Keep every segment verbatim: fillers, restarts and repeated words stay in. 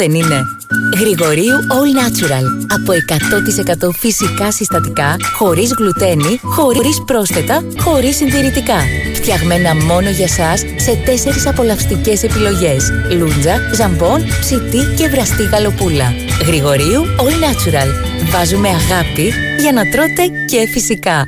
Δεν είναι? Γρηγορίου All Natural. Από εκατό τοις εκατό φυσικά συστατικά, χωρίς γλουτένι, χωρίς πρόσθετα, χωρίς συντηρητικά. Φτιαγμένα μόνο για σας σε τέσσερις απολαυστικές επιλογές. Λούντζα, ζαμπόν, ψητή και βραστή γαλοπούλα. Γρηγορίου All Natural. Βάζουμε αγάπη για να τρώτε και φυσικά.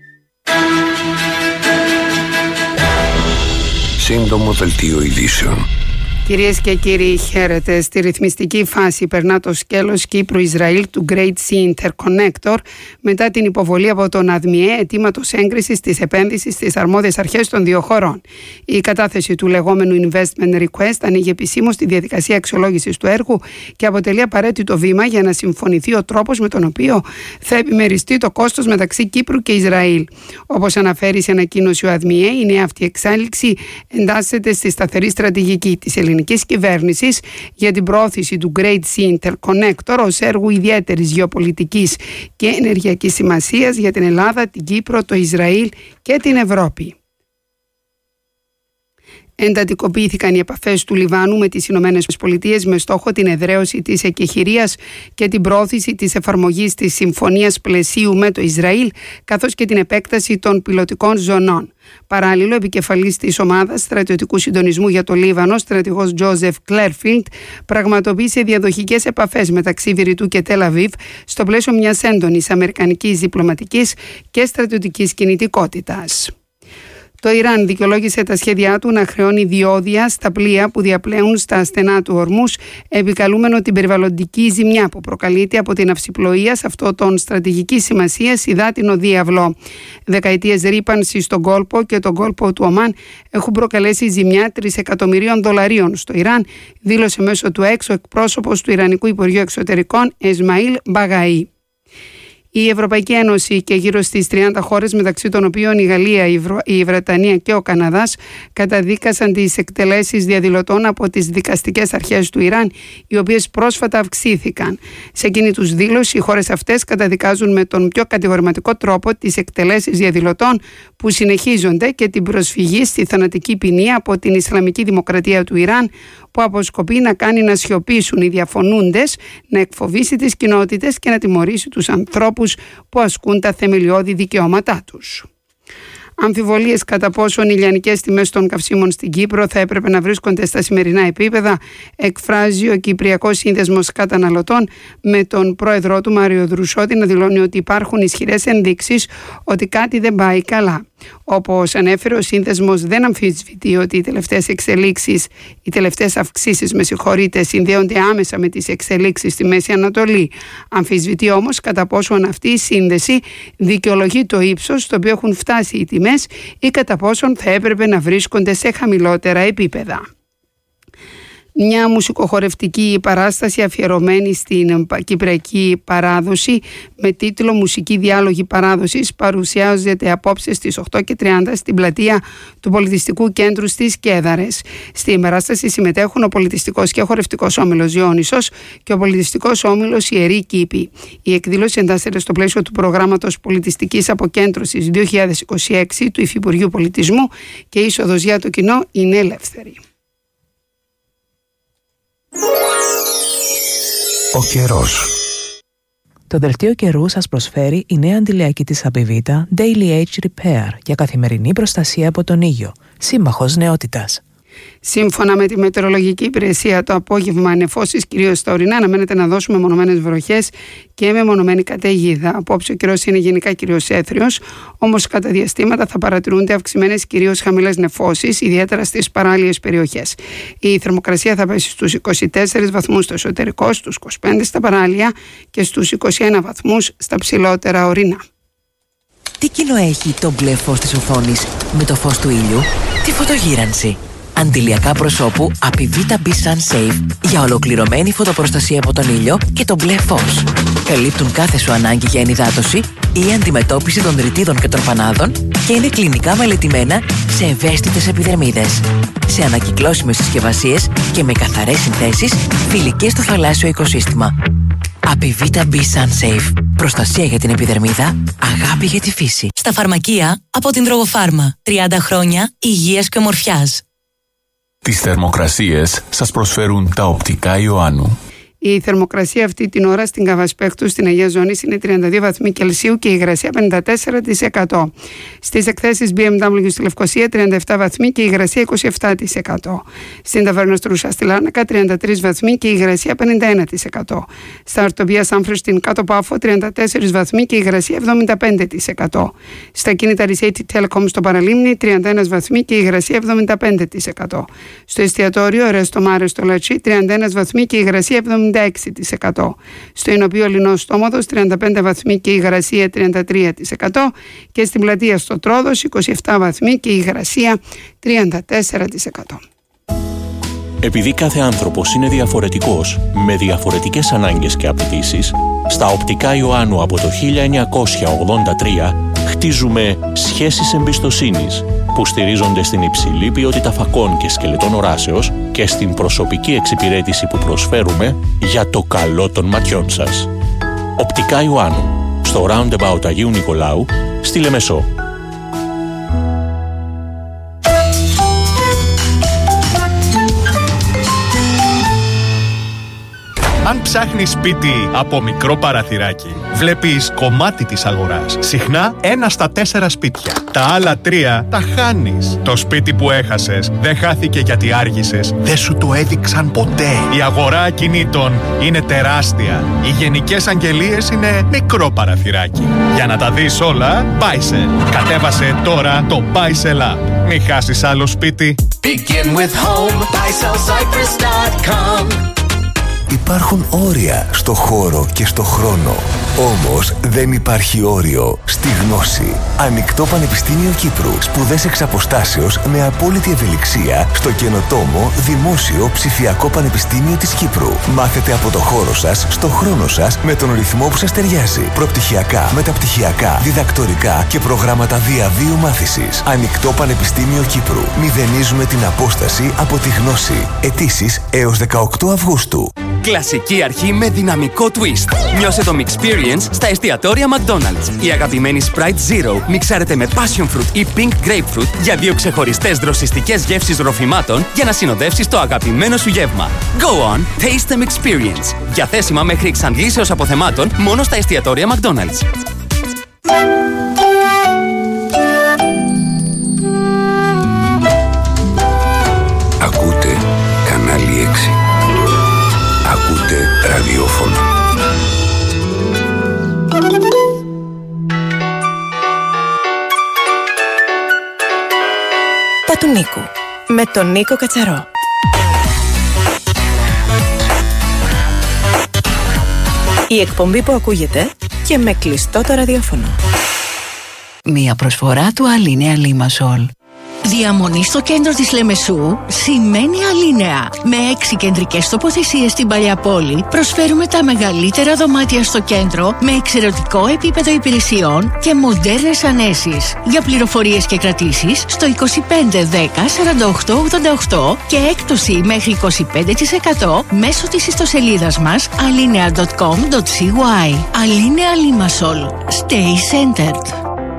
Σύντομο δελτίο ειδήσεων. Κυρίες και κύριοι, χαίρετε. Στη ρυθμιστική φάση περνά το σκέλος Κύπρου-Ισραήλ του Great Sea Interconnector μετά την υποβολή από τον ΑΔΜΙΕ αιτήματος έγκρισης της επένδυσης στις αρμόδιες αρχές των δύο χωρών. Η κατάθεση του λεγόμενου Investment Request ανοίγει επισήμως τη διαδικασία αξιολόγησης του έργου και αποτελεί απαραίτητο βήμα για να συμφωνηθεί ο τρόπος με τον οποίο θα επιμεριστεί το κόστος μεταξύ Κύπρου και Ισραήλ. Όπως αναφέρει σε ανακοίνωση ο ΑΔΜΙΕ, η νέα αυτή εξέλιξη εντάσσεται στη σταθερή στρατηγική της ελληνικής κυβέρνησης για την προώθηση του Great Sea Interconnector ως έργου ιδιαίτερης γεωπολιτικής και ενεργειακής σημασίας για την Ελλάδα, την Κύπρο, το Ισραήλ και την Ευρώπη. Εντατικοποιήθηκαν οι επαφές του Λιβάνου με τις Ηνωμένες Πολιτείες με στόχο την εδραίωση της εκεχηρίας και την πρόθεση της εφαρμογής της συμφωνίας πλαισίου με το Ισραήλ, καθώς και την επέκταση των πιλωτικών ζωνών. Παράλληλο, επικεφαλής της ομάδας στρατιωτικού συντονισμού για το Λίβανο, στρατηγός Τζόζεφ Κλέρφιλντ, πραγματοποίησε διαδοχικές επαφές μεταξύ Βηρητού και Τελ Αβίβ στο πλαίσιο μιας έντονης αμερικανικής διπλωματικής και στρατιωτικής κινητικότητας. Το Ιράν δικαιολόγησε τα σχέδιά του να χρεώνει διόδια στα πλοία που διαπλέουν στα στενά του Ορμούς, επικαλούμενο την περιβαλλοντική ζημιά που προκαλείται από την αυσιπλοεία σε αυτό τον στρατηγικής σημασίας υδάτινο διάβλο. Δεκαετίες ρύπανση στον κόλπο και τον κόλπο του Ομάν έχουν προκαλέσει ζημιά τρισεκατομμυρίων δολαρίων στο Ιράν, δήλωσε μέσω του έξω εκπρόσωπος του Ιρανικού Υπουργείου Εξωτερικών Εσμαήλ Μπαγαή. Η Ευρωπαϊκή Ένωση και γύρω στις τριάντα χώρες, μεταξύ των οποίων η Γαλλία, η, Βρω... η Βρετανία και ο Καναδάς, καταδίκασαν τις εκτελέσεις διαδηλωτών από τις δικαστικές αρχές του Ιράν, οι οποίες πρόσφατα αυξήθηκαν. Σε εκείνη τους δήλωση, οι χώρες αυτές καταδικάζουν με τον πιο κατηγορηματικό τρόπο τις εκτελέσεις διαδηλωτών που συνεχίζονται και την προσφυγή στη θανατική ποινή από την Ισλαμική Δημοκρατία του Ιράν, που αποσκοπεί να κάνει να σιωπήσουν οι διαφωνούντες, να εκφοβήσει τις κοινότητες και να τιμωρήσει τους ανθρώπους που ασκούν τα θεμελιώδη δικαιώματά τους. Αμφιβολίες κατά πόσον οι λιανικές τιμές των καυσίμων στην Κύπρο θα έπρεπε να βρίσκονται στα σημερινά επίπεδα εκφράζει ο Κυπριακός Σύνδεσμος Καταναλωτών, με τον πρόεδρό του Μάριο Δρουσότη να δηλώνει ότι υπάρχουν ισχυρές ενδείξεις ότι κάτι δεν πάει καλά. Όπως ανέφερε, ο σύνδεσμος δεν αμφισβητεί ότι οι τελευταίες εξελίξεις, οι τελευταίες αυξήσεις με συγχωρείτε, συνδέονται άμεσα με τις εξελίξεις στη Μέση Ανατολή. Αμφισβητεί όμως κατά πόσον αυτή η σύνδεση δικαιολογεί το ύψος στο οποίο έχουν φτάσει οι τιμές ή κατά πόσον θα έπρεπε να βρίσκονται σε χαμηλότερα επίπεδα. Μια μουσικοχορευτική παράσταση αφιερωμένη στην κυπριακή παράδοση με τίτλο «Μουσική διάλογη παράδοσης» παρουσιάζεται απόψε στις οκτώ και τριάντα στην πλατεία του Πολιτιστικού Κέντρου στις Κέδαρες. Στην παράσταση συμμετέχουν ο Πολιτιστικός και Χορευτικός Όμιλος Διόνυσος και ο Πολιτιστικός Όμιλος Ιερή Κήπη. Η εκδήλωση εντάσσεται στο πλαίσιο του προγράμματος Πολιτιστικής Αποκέντρωσης δύο χιλιάδες είκοσι έξι του Υφυπουργείου Πολιτισμού και η είσοδος για το κοινό είναι ελεύθερη. Ο καιρός. Το δελτίο καιρού σας προσφέρει η νέα αντιλιακή της Απιβίτα Daily Age Repair για καθημερινή προστασία από τον ήλιο, σύμμαχος νεότητας. Σύμφωνα με τη μετεωρολογική υπηρεσία, το απόγευμα νεφώσεις κυρίως στα ορεινά αναμένεται να δώσουμε μονομένες βροχές και με μονομένη καταιγίδα. Απόψε ο καιρός είναι γενικά κυρίως έθριος, όμως κατά διαστήματα θα παρατηρούνται αυξημένες κυρίως χαμηλές νεφώσεις, ιδιαίτερα στις παράλιες περιοχές. Η θερμοκρασία θα πέσει στους είκοσι τέσσερις βαθμούς στο εσωτερικό, στους είκοσι πέντε στα παράλια και στους είκοσι ένα βαθμούς στα ψηλότερα ορεινά. Τι κοινό έχει το μπλε φως της οθόνης με το φως του ήλιου? Τη φωτογύρανση. Αντιλιακά προσώπου Apivita B Sun Safe για ολοκληρωμένη φωτοπροστασία από τον ήλιο και το μπλε φως. Καλύπτουν κάθε σου ανάγκη για ενυδάτωση ή αντιμετώπιση των ρητίδων και των πανάδων και είναι κλινικά μελετημένα σε ευαίσθητες επιδερμίδες. Σε ανακυκλώσιμες συσκευασίες και με καθαρές συνθέσεις φιλικές στο θαλάσσιο οικοσύστημα. Apivita B Sun Safe. Προστασία για την επιδερμίδα, αγάπη για τη φύση. Στα φαρμακεία από την Τρογοφάρμα. τριάντα χρόνια υγείας και ομορφιάς. Τις θερμοκρασίες σας προσφέρουν τα οπτικά Ιωάννου. Η θερμοκρασία αυτή την ώρα στην Καβασπέχτου, στην Αγία Ζώνη, είναι τριάντα δύο βαθμοί Κελσίου και η υγρασία πενήντα τέσσερα τοις εκατό. Στις εκθέσεις μπι εμ ντάμπλιου στη Λευκοσία, τριάντα επτά βαθμοί και η υγρασία είκοσι επτά τοις εκατό. Στην Ταβέρνα Στρούσα στη Λάρνακα, τριάντα τρεις βαθμοί και η υγρασία πενήντα ένα τοις εκατό. Στα Ορτοπία Σάμφρου στην Κάτω Πάφο, τριάντα τέσσερα βαθμοί και η υγρασία εβδομήντα πέντε τοις εκατό. Στα κίνητα Ρισέιτι Telecom στο Παραλίμνη, τριάντα ένα βαθμοί και η υγρασία εβδομήντα πέντε τοις εκατό. Στο εστιατόριο Ρέστο Μάρε στο Λατσί, τριάντα ένα βαθμοί και η υγρασία εβδομήντα έξι τοις εκατό. Στο Ινοπείο Λινός Στόμοδος, τριάντα πέντε βαθμοί και η υγρασία τριάντα τρία τοις εκατό. Και στην Πλατεία στο Τρόδος, είκοσι επτά βαθμοί και η υγρασία τριάντα τέσσερα τοις εκατό. Επειδή κάθε άνθρωπος είναι διαφορετικός, με διαφορετικές ανάγκες και απαιτήσεις, στα οπτικά Ιωάννου από το χίλια εννιακόσια ογδόντα τρία χτίζουμε σχέσεις εμπιστοσύνης που στηρίζονται στην υψηλή ποιότητα φακών και σκελετών οράσεως και στην προσωπική εξυπηρέτηση που προσφέρουμε για το καλό των ματιών σας. Οπτικά Ιωάννου, στο Roundabout Αγίου Νικολάου, στη Λεμεσό. Αν ψάχνεις σπίτι από μικρό παραθυράκι, βλέπεις κομμάτι της αγοράς. Συχνά ένα στα τέσσερα σπίτια. Τα άλλα τρία τα χάνεις. Το σπίτι που έχασες δεν χάθηκε γιατί άργησες. Δεν σου το έδειξαν ποτέ. Η αγορά ακινήτων είναι τεράστια. Οι γενικές αγγελίες είναι μικρό παραθυράκι. Για να τα δεις όλα, Buysell. Κατέβασε τώρα το Buysell App. Μην χάσεις άλλο σπίτι. Begin with home, buysell cyprus dot com. Υπάρχουν όρια στο χώρο και στο χρόνο. Όμως δεν υπάρχει όριο στη γνώση. Ανοιχτό Πανεπιστήμιο Κύπρου. Σπουδές εξ αποστάσεως με απόλυτη ευελιξία στο καινοτόμο Δημόσιο Ψηφιακό Πανεπιστήμιο της Κύπρου. Μάθετε από το χώρο σας, στο χρόνο σας, με τον ρυθμό που σας ταιριάζει. Προπτυχιακά, μεταπτυχιακά, διδακτορικά και προγράμματα διαβίου μάθησης. Ανοιχτό Πανεπιστήμιο Κύπρου. Μηδενίζουμε την απόσταση από τη γνώση. Αιτήσεις έως δεκαοκτώ Αυγούστου. Κλασική αρχή με δυναμικό twist. Νιώσε το Mixperience στα εστιατόρια McDonald's. Η αγαπημένη Sprite Zero μιξάρεται με Passion Fruit ή Pink Grapefruit για δύο ξεχωριστές δροσιστικές γεύσεις ροφημάτων για να συνοδεύσεις το αγαπημένο σου γεύμα. Go on, taste the Mixperience. Διαθέσιμα μέχρι εξαντλήσεως αποθεμάτων μόνο στα εστιατόρια McDonald's. Ακούτε κανάλι έξι. Ακούτε ραδιόφωνο. Τα του Νίκου με τον Νίκο Κατσαρό. Η εκπομπή που ακούγεται και με κλειστό το ραδιόφωνο. Μία προσφορά του Αλίνεα Λίμασολ. Διαμονή στο κέντρο της Λεμεσού σημαίνει Αλίνεα. Με έξι κεντρικές τοποθεσίες στην Παλιά Πόλη προσφέρουμε τα μεγαλύτερα δωμάτια στο κέντρο με εξαιρετικό επίπεδο υπηρεσιών και μοντέρνες ανέσεις. Για πληροφορίες και κρατήσεις στο είκοσι πέντε δέκα σαράντα οκτώ ογδόντα οκτώ και έκπτωση μέχρι είκοσι πέντε τοις εκατό μέσω της ιστοσελίδας μας alinea dot com dot cy. Αλίνεα Λίμασολ. Stay centered.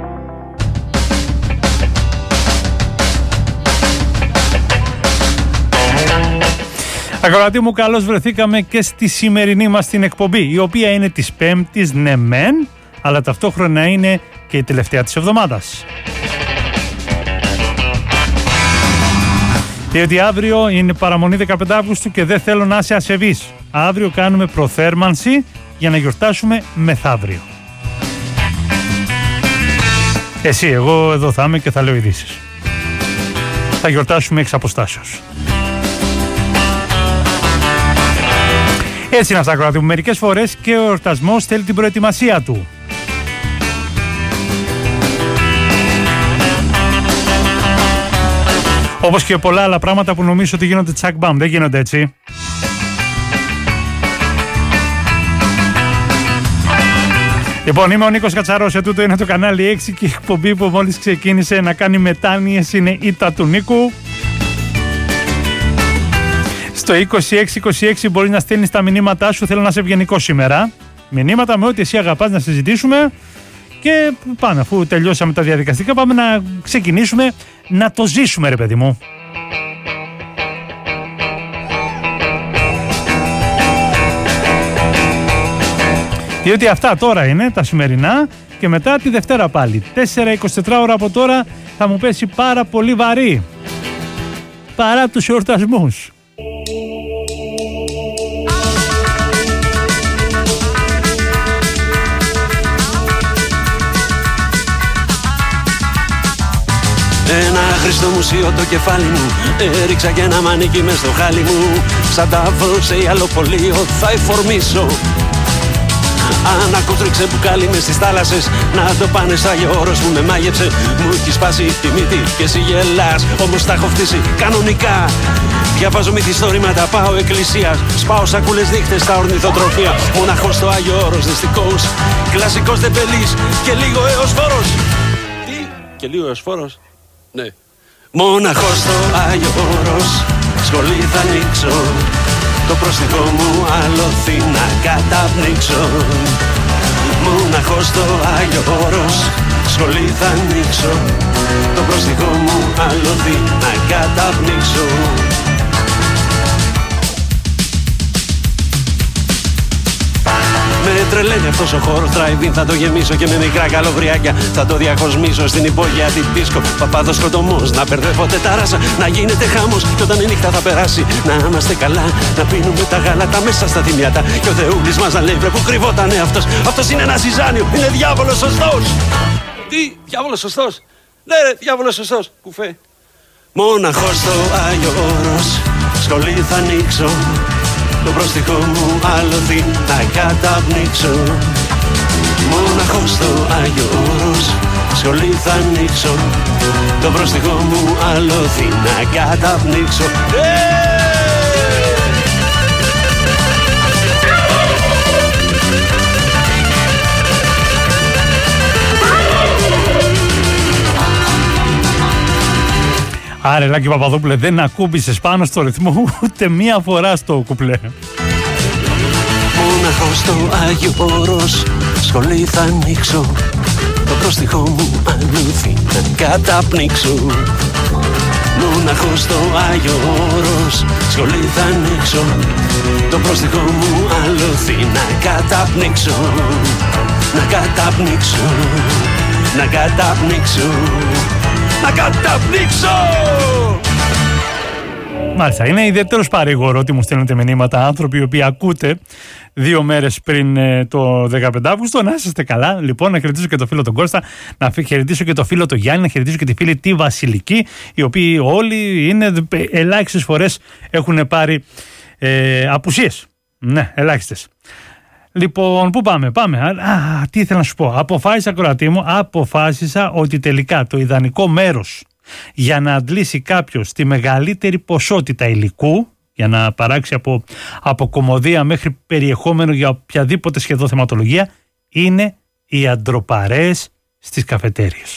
Ακροατή μου, καλώς βρεθήκαμε και στη σημερινή μας την εκπομπή, η οποία είναι της Πέμπτης, ναι μεν, αλλά ταυτόχρονα είναι και η τελευταία της εβδομάδας. Διότι αύριο είναι παραμονή δεκαπέντε Αυγούστου και δεν θέλω να είσαι ασεβής. Αύριο κάνουμε προθέρμανση για να γιορτάσουμε μεθαύριο. Εσύ, εγώ εδώ θα είμαι και θα λέω ειδήσεις. Θα γιορτάσουμε εξ αποστάσεως. Έτσι είναι αυτά, κράτη μου. Μερικές φορές και ο εορτασμός θέλει την προετοιμασία του. Όπως και πολλά άλλα πράγματα που νομίζω ότι γίνονται τσακ μπαμ. Δεν γίνονται έτσι. Λοιπόν, είμαι ο Νίκος Κατσαρός, ετούτο είναι το κανάλι έξι και η εκπομπή που μόλις ξεκίνησε να κάνει μετάνοιες είναι η Τα του Νίκου. Στο είκοσι έξι είκοσι έξι μπορεί να στέλνεις τα μηνύματά σου. Θέλω να είσαι ευγενικό σήμερα. Μηνύματα με ό,τι εσύ αγαπάς να συζητήσουμε. Και πάμε, αφού τελειώσαμε τα διαδικαστικά, πάμε να ξεκινήσουμε να το ζήσουμε, ρε παιδί μου. Διότι αυτά τώρα είναι τα σημερινά και μετά τη Δευτέρα πάλι. τέσσερα είκοσι τέσσερα ώρα από τώρα θα μου πέσει πάρα πολύ βαρύ. Παρά τους εορτασμούς. Ένα άχρηστο μουσείο το κεφάλι μου, έριξα και ένα μανίκι μες στο χάλι μου. Σαν τα βρω σε ιαλοπολείο θα εφορμήσω. Αν ακούς ρίξε μπουκάλι μες στις θάλασσες, να το πάνε σαν Γιώρος που με μάγεψε. Μου έχει σπάσει τη μύτη και εσύ γελάς, όμως τα έχω φτύσει κανονικά. Διαβάζω μυθιστόρηματα, πάω εκκλησία. Σπάω σακούλες δείχτες στα ορνηθοτροφία. Μοναχός στο Άγιο Όρος, δυστικός, κλασικός τεμπελής και λίγο έως φόρος. Τι, και λίγο έως φόρος. Ναι. Μόναχος στο Άγιο Όρος, σχολή θα ανοίξω. Το πρόστιχο μου αλωθεί να καταπνίξω. Μόναχος στο Άγιο Όρος, σχολή θα ανοίξω. Το πρόστιχο μου αλωθεί να καταπνίξω. Με τρελαίνει αυτός ο χώρος drive-in, θα το γεμίσω και με μικρά καλοβριάκια θα το διακοσμήσω στην υπόγεια την δίσκο. Παπάδος σκοτωμός, να μπερδεύονται τάρασα, να γίνεται χάμος κι όταν η νύχτα θα περάσει να είμαστε καλά, να πίνουμε τα γάλατα μέσα στα θυμιάτα κι ο Θεούλης μας να λέει βρε που κρυβότανε αυτός. Αυτός είναι ένα ζυζάνιο, είναι διάβολος σωστός. Τι, διάβολος σωστός? Ναι ρε, διάβολος σωστός, κουφέ. Μόναχος στο Άγιο Όρος, σχολή θα ανοίξω. Το πρόστιχο μου αλωθεί να καταπνίξω. Μόναχος στο Άγιο Όρος, σχολή θα ανοίξω. Το πρόστιχο μου αλωθεί να καταπνίξω. Άρε Λάκη Παπαδόπουλε, δεν ακούμπησες πάνω στο ρυθμό ούτε μία φορά στο κουπλέ. Μόναχος στο Άγιο Όρος, σχολή θα ανοίξω. Το πρόστιχο μου αλωθεί να καταπνίξω. Μόναχος στο Άγιο Όρος, σχολή θα ανοίξω. Το πρόστιχο μου αλωθεί να καταπνίξω. Να καταπνίξω, να καταπνίξω, να καταπνίξω. Μάλιστα, είναι ιδιαίτερος παρήγορο ότι μου στέλνετε μηνύματα άνθρωποι οι οποίοι ακούτε δύο μέρες πριν ε, το δεκαπέντε Αυγούστου. Να είσαστε καλά. Λοιπόν, να χαιρετήσω και το φίλο τον Κώστα, να χαιρετήσω και το φίλο τον Γιάννη, να χαιρετήσω και τη φίλη τη Βασιλική, οι οποίοι όλοι είναι ελάχιστες φορές έχουν πάρει ε, απουσίες. Ναι, ελάχιστες. Λοιπόν, πού πάμε, πάμε. Α, τι ήθελα να σου πω. Αποφάσισα, κορατή μου, αποφάσισα ότι τελικά το ιδανικό μέρος για να αντλήσει κάποιος τη μεγαλύτερη ποσότητα υλικού, για να παράξει από, από κωμωδία μέχρι περιεχόμενο για οποιαδήποτε σχεδόν θεματολογία, είναι οι αντροπαρέες στις καφετέριες.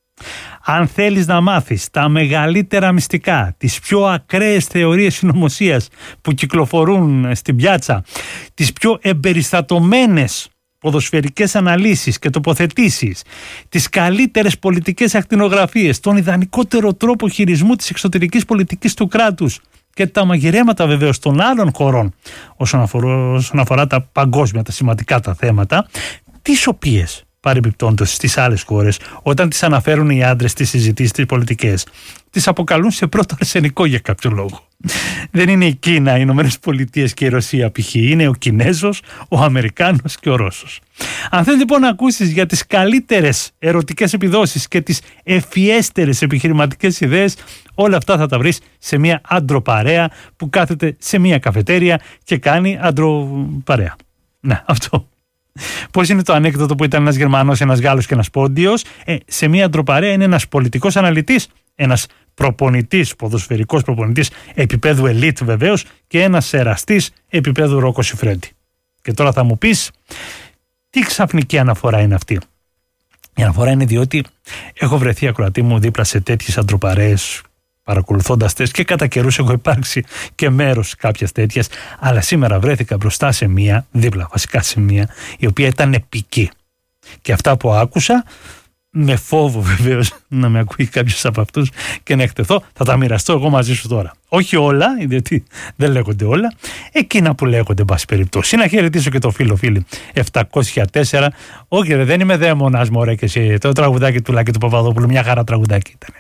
Αν θέλεις να μάθεις τα μεγαλύτερα μυστικά, τις πιο ακραίες θεωρίες συνωμοσίας που κυκλοφορούν στην πιάτσα, τις πιο εμπεριστατωμένες ποδοσφαιρικές αναλύσεις και τοποθετήσεις, τις καλύτερες πολιτικές ακτινογραφίες, τον ιδανικότερο τρόπο χειρισμού της εξωτερικής πολιτικής του κράτους και τα μαγειρέματα βεβαίως των άλλων χωρών όσον αφορά, όσον αφορά τα παγκόσμια, τα σημαντικά τα θέματα, τις οποίες παρεμπιπτόντως στις άλλες χώρες, όταν τις αναφέρουν οι άντρες στις συζητήσεις, τις πολιτικές, τις αποκαλούν σε πρώτο αρσενικό για κάποιο λόγο. Δεν είναι η Κίνα, οι Ηνωμένες Πολιτείες και η Ρωσία π.χ. Είναι ο Κινέζος, ο Αμερικάνος και ο Ρώσος. Αν θέλεις λοιπόν να ακούσεις για τις καλύτερες ερωτικές επιδόσεις και τις ευφιέστερες επιχειρηματικές ιδέες, όλα αυτά θα τα βρεις σε μια άντροπαρέα που κάθεται σε μια καφετέρια και κάνει άντροπαρέα. Ναι, αυτό. Πώς είναι το ανέκδοτο που ήταν ένας Γερμανός, ένας Γάλλος και ένας Πόντιος? Ε, σε μια αντροπαρέα είναι ένας πολιτικός αναλυτής, ένας προπονητής, ποδοσφαιρικός προπονητής επίπεδου ελίτ βεβαίως και ένας εραστής επίπεδου Ρόκο Σιφρέντι. Και τώρα θα μου πεις, τι ξαφνική αναφορά είναι αυτή? Η αναφορά είναι διότι έχω βρεθεί, ακροατή μου, δίπλα σε τέτοιες αντροπαρέες, παρακολουθώντας τες, και κατά καιρούς έχω υπάρξει και μέρος κάποιας τέτοιας, αλλά σήμερα βρέθηκα μπροστά σε μία, δίπλα βασικά σε μία, η οποία ήταν επική. Και αυτά που άκουσα με φόβο βεβαίως να με ακούει κάποιος από αυτούς και να εκτεθώ, θα τα μοιραστώ εγώ μαζί σου τώρα. Όχι όλα, γιατί δεν λέγονται όλα, εκείνα που λέγονται, εν πάση περιπτώσει. Να χαιρετήσω και το φίλο φίλη επτακόσια τέσσερα. Όχι, ρε, δεν είμαι δαίμονας, μωρέ, και εσύ. Το τραγουδάκι του Λάκη του Παπαδόπουλου, μια χαρά τραγουδάκι ήταν.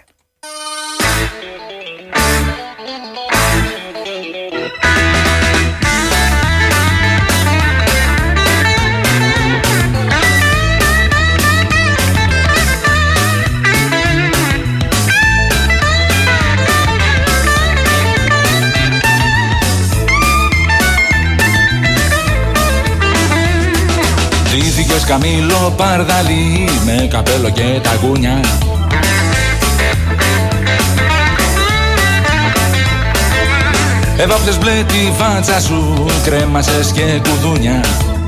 Ντύθηκες καμήλο παρδαλί με καπέλο και τα γούνια. Έβαψες μπλε τη φάτσα σου, κρέμασες και κουδούνια.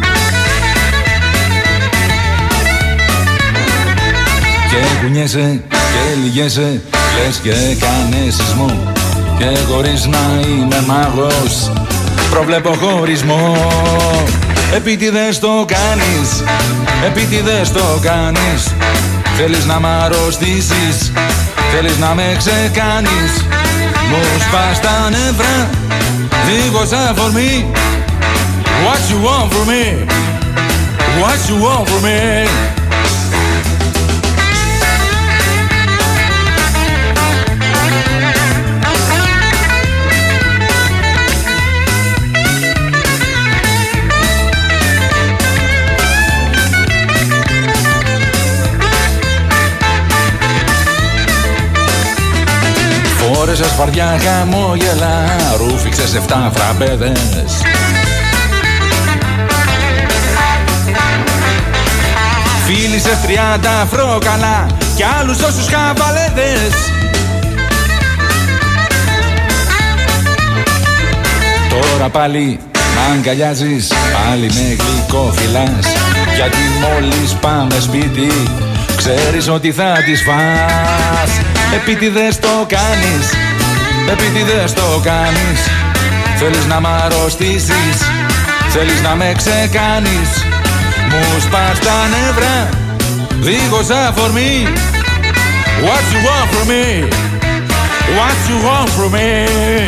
Και κουνιέσαι και λυγέσαι, λες και έκανες σεισμό. Και χωρίς να είμαι μάγος, προβλέπω χωρισμό. Επίτηδες το κάνεις, επίτηδες το κάνεις. Θέλεις να μ' αρρωστήσεις, θέλεις να με ξεκάνεις. Μου σπάς τα νεύρα, δίχως αφορμή. What you want from me, what you want from me. Φόρεσες φαρδιά χαμόγελα, ρούφηξες εφτά φραμπέδες. Φίλησες τριάντα φρόκαλα κι άλλους όσους χαβαλέδες. Τώρα πάλι μ' αγκαλιάζεις, πάλι με γλυκό φυλάς. Γιατί μόλις πάμε σπίτι, ξέρεις ότι θα τις φας. Επίτηδες το κάνεις, επίτηδες το κάνεις. Θέλεις να μ' αρρωστήσεις, θέλεις να με ξεκάνεις. Μου σπάς τα νεύρα, δίχως αφορμή. What you want from me, what you want from me.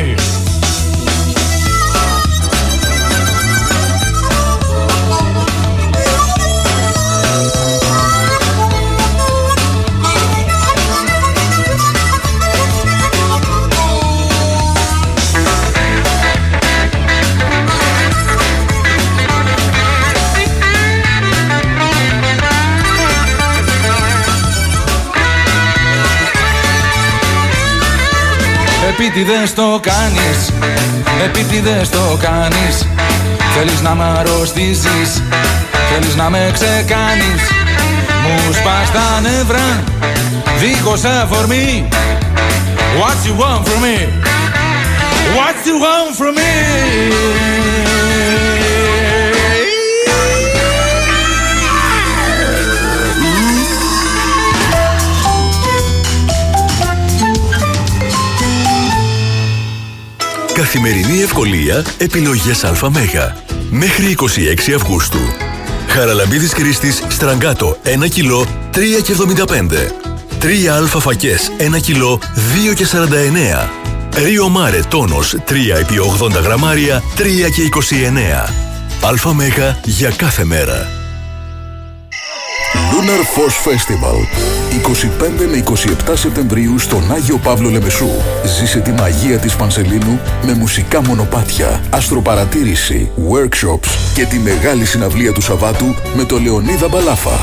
Επίτηδες το κάνεις, επίτηδες το κάνεις. Θέλεις να μ' αρρωστήσεις, θέλεις να με ξεκάνεις. Μου σπάς τα νεύρα, δίχως αφορμή. What you want from me, what you want from me. Καθημερινή ευκολία, επιλογές ΑΜ. Μέχρι είκοσι έξι Αυγούστου. Χαραλαμπίδης Κρίστης Στραγκάτο ένα κιλό τρία και εβδομήντα πέντε. τρία Α φακές ένα κιλό δύο και σαράντα εννέα. Ρίο Μάρε τόνος τρία επί ογδόντα γραμμάρια τρία και είκοσι εννέα. ΑΜ για κάθε μέρα. Lunar Force Festival είκοσι πέντε με είκοσι επτά Σεπτεμβρίου στον Άγιο Παύλο Λεμεσού. Ζήσε τη μαγεία της Πανσελίνου με μουσικά μονοπάτια, αστροπαρατήρηση, workshops και τη μεγάλη συναυλία του Σαββάτου με το Λεωνίδα Μπαλάφα.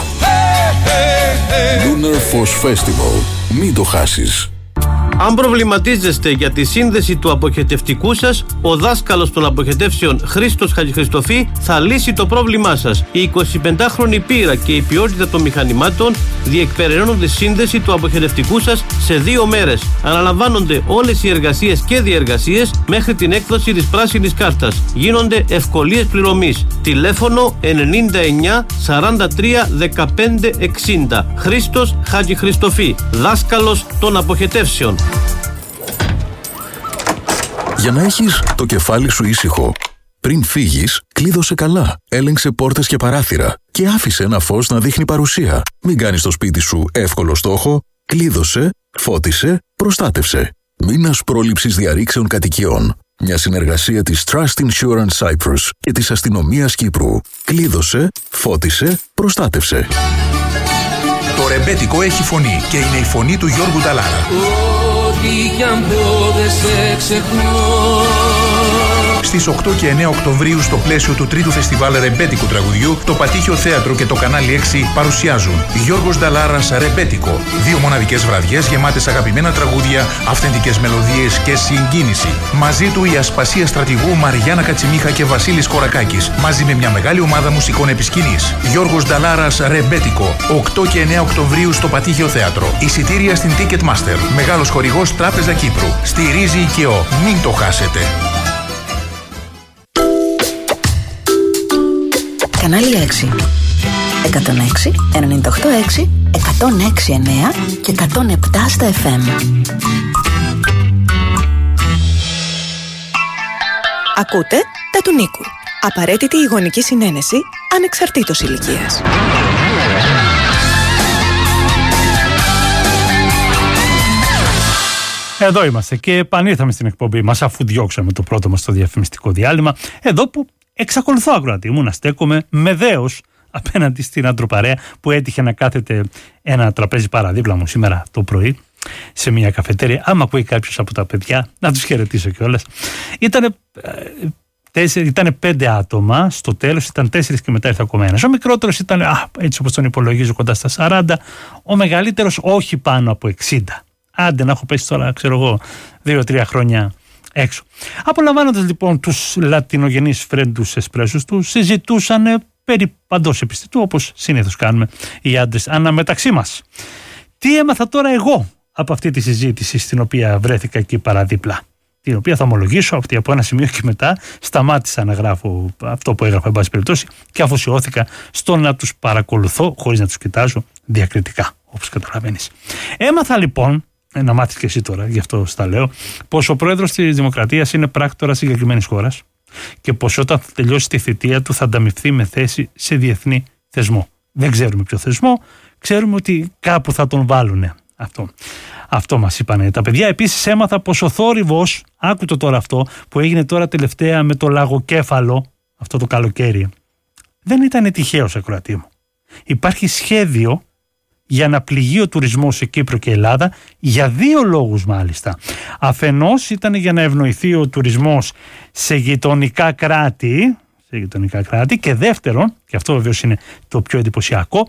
Lunar Force Festival. Μην το χάσεις. Αν προβληματίζεστε για τη σύνδεση του αποχετευτικού σας, ο δάσκαλος των αποχετεύσεων Χρήστος Χατζηχριστοφή θα λύσει το πρόβλημά σας. Η εικοσιπεντάχρονη πείρα και η ποιότητα των μηχανημάτων διεκπεραιώνουν τη σύνδεση του αποχετευτικού σας σε δύο μέρες. Αναλαμβάνονται όλες οι εργασίες και διεργασίες μέχρι την έκδοση της πράσινης κάρτας. Γίνονται ευκολίες πληρωμής. Τηλέφωνο ενενήντα εννιά σαράντα τρία δεκαπέντε εξήντα. Χρήστος Χατζηχριστοφή, δάσκαλος των αποχετεύσεων. Για να έχεις το κεφάλι σου ήσυχο, Πριν φύγεις, κλείδωσε καλά, έλεγξε πόρτες και παράθυρα και άφησε ένα φως να δείχνει παρουσία. Μην κάνεις το σπίτι σου εύκολο στόχο, κλείδωσε, φώτισε, προστάτευσε. Μήνας πρόληψης διαρρήξεων κατοικιών. Μια συνεργασία της Trust Insurance Cyprus και της Αστυνομίας Κύπρου. Κλείδωσε, φώτισε, προστάτευσε. Το ρεμπέτικο έχει φωνή και είναι η φωνή του Γιώργου Νταλάρα. Ό,τι κι αν πω δεν σε ξεχνώ. Στις οκτώ και εννέα Οκτωβρίου, στο πλαίσιο του τρίτου φεστιβάλ ρεμπέτικου τραγουδιού, το Πατήχιο Θέατρο και το Κανάλι έξι παρουσιάζουν Γιώργος Νταλάρας Ρεμπέτικο. Δύο μοναδικές βραδιές γεμάτες αγαπημένα τραγούδια, αυθεντικές μελωδίες και συγκίνηση. Μαζί του η Ασπασία Στρατηγού Μαριάννα Κατσιμίχα και Βασίλης Κορακάκης, μαζί με μια μεγάλη ομάδα μουσικών επισκηνής. Γιώργος Νταλάρας Ρεμπέτικο, οκτώ και εννέα Οκτωβρίου στο Πατήχιο Θέατρο. Εισιτήρια στην Ticketmaster. Μεγάλος χορηγός Τράπεζα Κύπρου. Στηρίζει οικειό. Μην το χάσετε. Κανάλι έξι. εκατόν έξι, ενενήντα οκτώ έξι, εκατόν έξι εννέα και εκατόν επτά στα εφ εμ. Ακούτε τα του Νίκου. Απαραίτητη η γονική συνένεση ανεξαρτήτως ηλικίας. Εδώ είμαστε και επανήλθαμε στην εκπομπή μας αφού διώξαμε το πρώτο μας το διαφημιστικό διάλειμμα. Εδώ που εξακολουθώ, ακροατή μου, να στέκομαι με δέος απέναντι στην αντροπαρέα που έτυχε να κάθεται ένα τραπέζι παραδίπλα μου σήμερα το πρωί σε μια καφετέρια. Άμα ακούει κάποιος από τα παιδιά, να τους χαιρετήσω κιόλας. Ήτανε, τέσσερι, ήτανε πέντε άτομα, στο τέλος ήταν τέσσερις και μετά ήρθε ακόμα ένας. Ο μικρότερος ήταν, α, έτσι όπως τον υπολογίζω, κοντά στα σαράντα. Ο μεγαλύτερος όχι πάνω από εξήντα. Άντε να έχω πέσει τώρα, ξέρω εγώ, δύο τρία χρόνια έξω. Απολαμβάνοντας λοιπόν τους λατινογενείς φρέντους εσπρέσους του, συζητούσαν περί παντός επιστητού, όπως συνήθως κάνουμε οι άντρες αναμεταξύ μας. Τι έμαθα τώρα εγώ από αυτή τη συζήτηση στην οποία βρέθηκα εκεί παραδίπλα, την οποία θα ομολογήσω ότι από ένα σημείο και μετά σταμάτησα να γράφω αυτό που έγραφα εν πάση περιπτώσει και αφοσιώθηκα στο να τους παρακολουθώ χωρίς να τους κοιτάζω διακριτικά, όπως καταλαβαίνεις. Έμαθα λοιπόν, να μάθεις και εσύ τώρα, γι' αυτό στα λέω, πως ο πρόεδρος της Δημοκρατίας είναι πράκτορας συγκεκριμένης χώρας και πως όταν τελειώσει τη θητεία του θα ανταμοιφθεί με θέση σε διεθνή θεσμό. Δεν ξέρουμε ποιο θεσμό, ξέρουμε ότι κάπου θα τον βάλουνε. Αυτό, αυτό μας είπανε τα παιδιά. Επίσης έμαθα πως ο θόρυβος, άκου το τώρα αυτό, που έγινε τώρα τελευταία με το λαγοκέφαλο, αυτό το καλοκαίρι, δεν ήταν τυχαίος, ακροατή μου. Υπάρχει σχέδιο για να πληγεί ο τουρισμός σε Κύπρο και Ελλάδα, για δύο λόγους μάλιστα. Αφενός ήταν για να ευνοηθεί ο τουρισμός σε γειτονικά κράτη, σε γειτονικά κράτη και δεύτερον, και αυτό βεβαίως είναι το πιο εντυπωσιακό,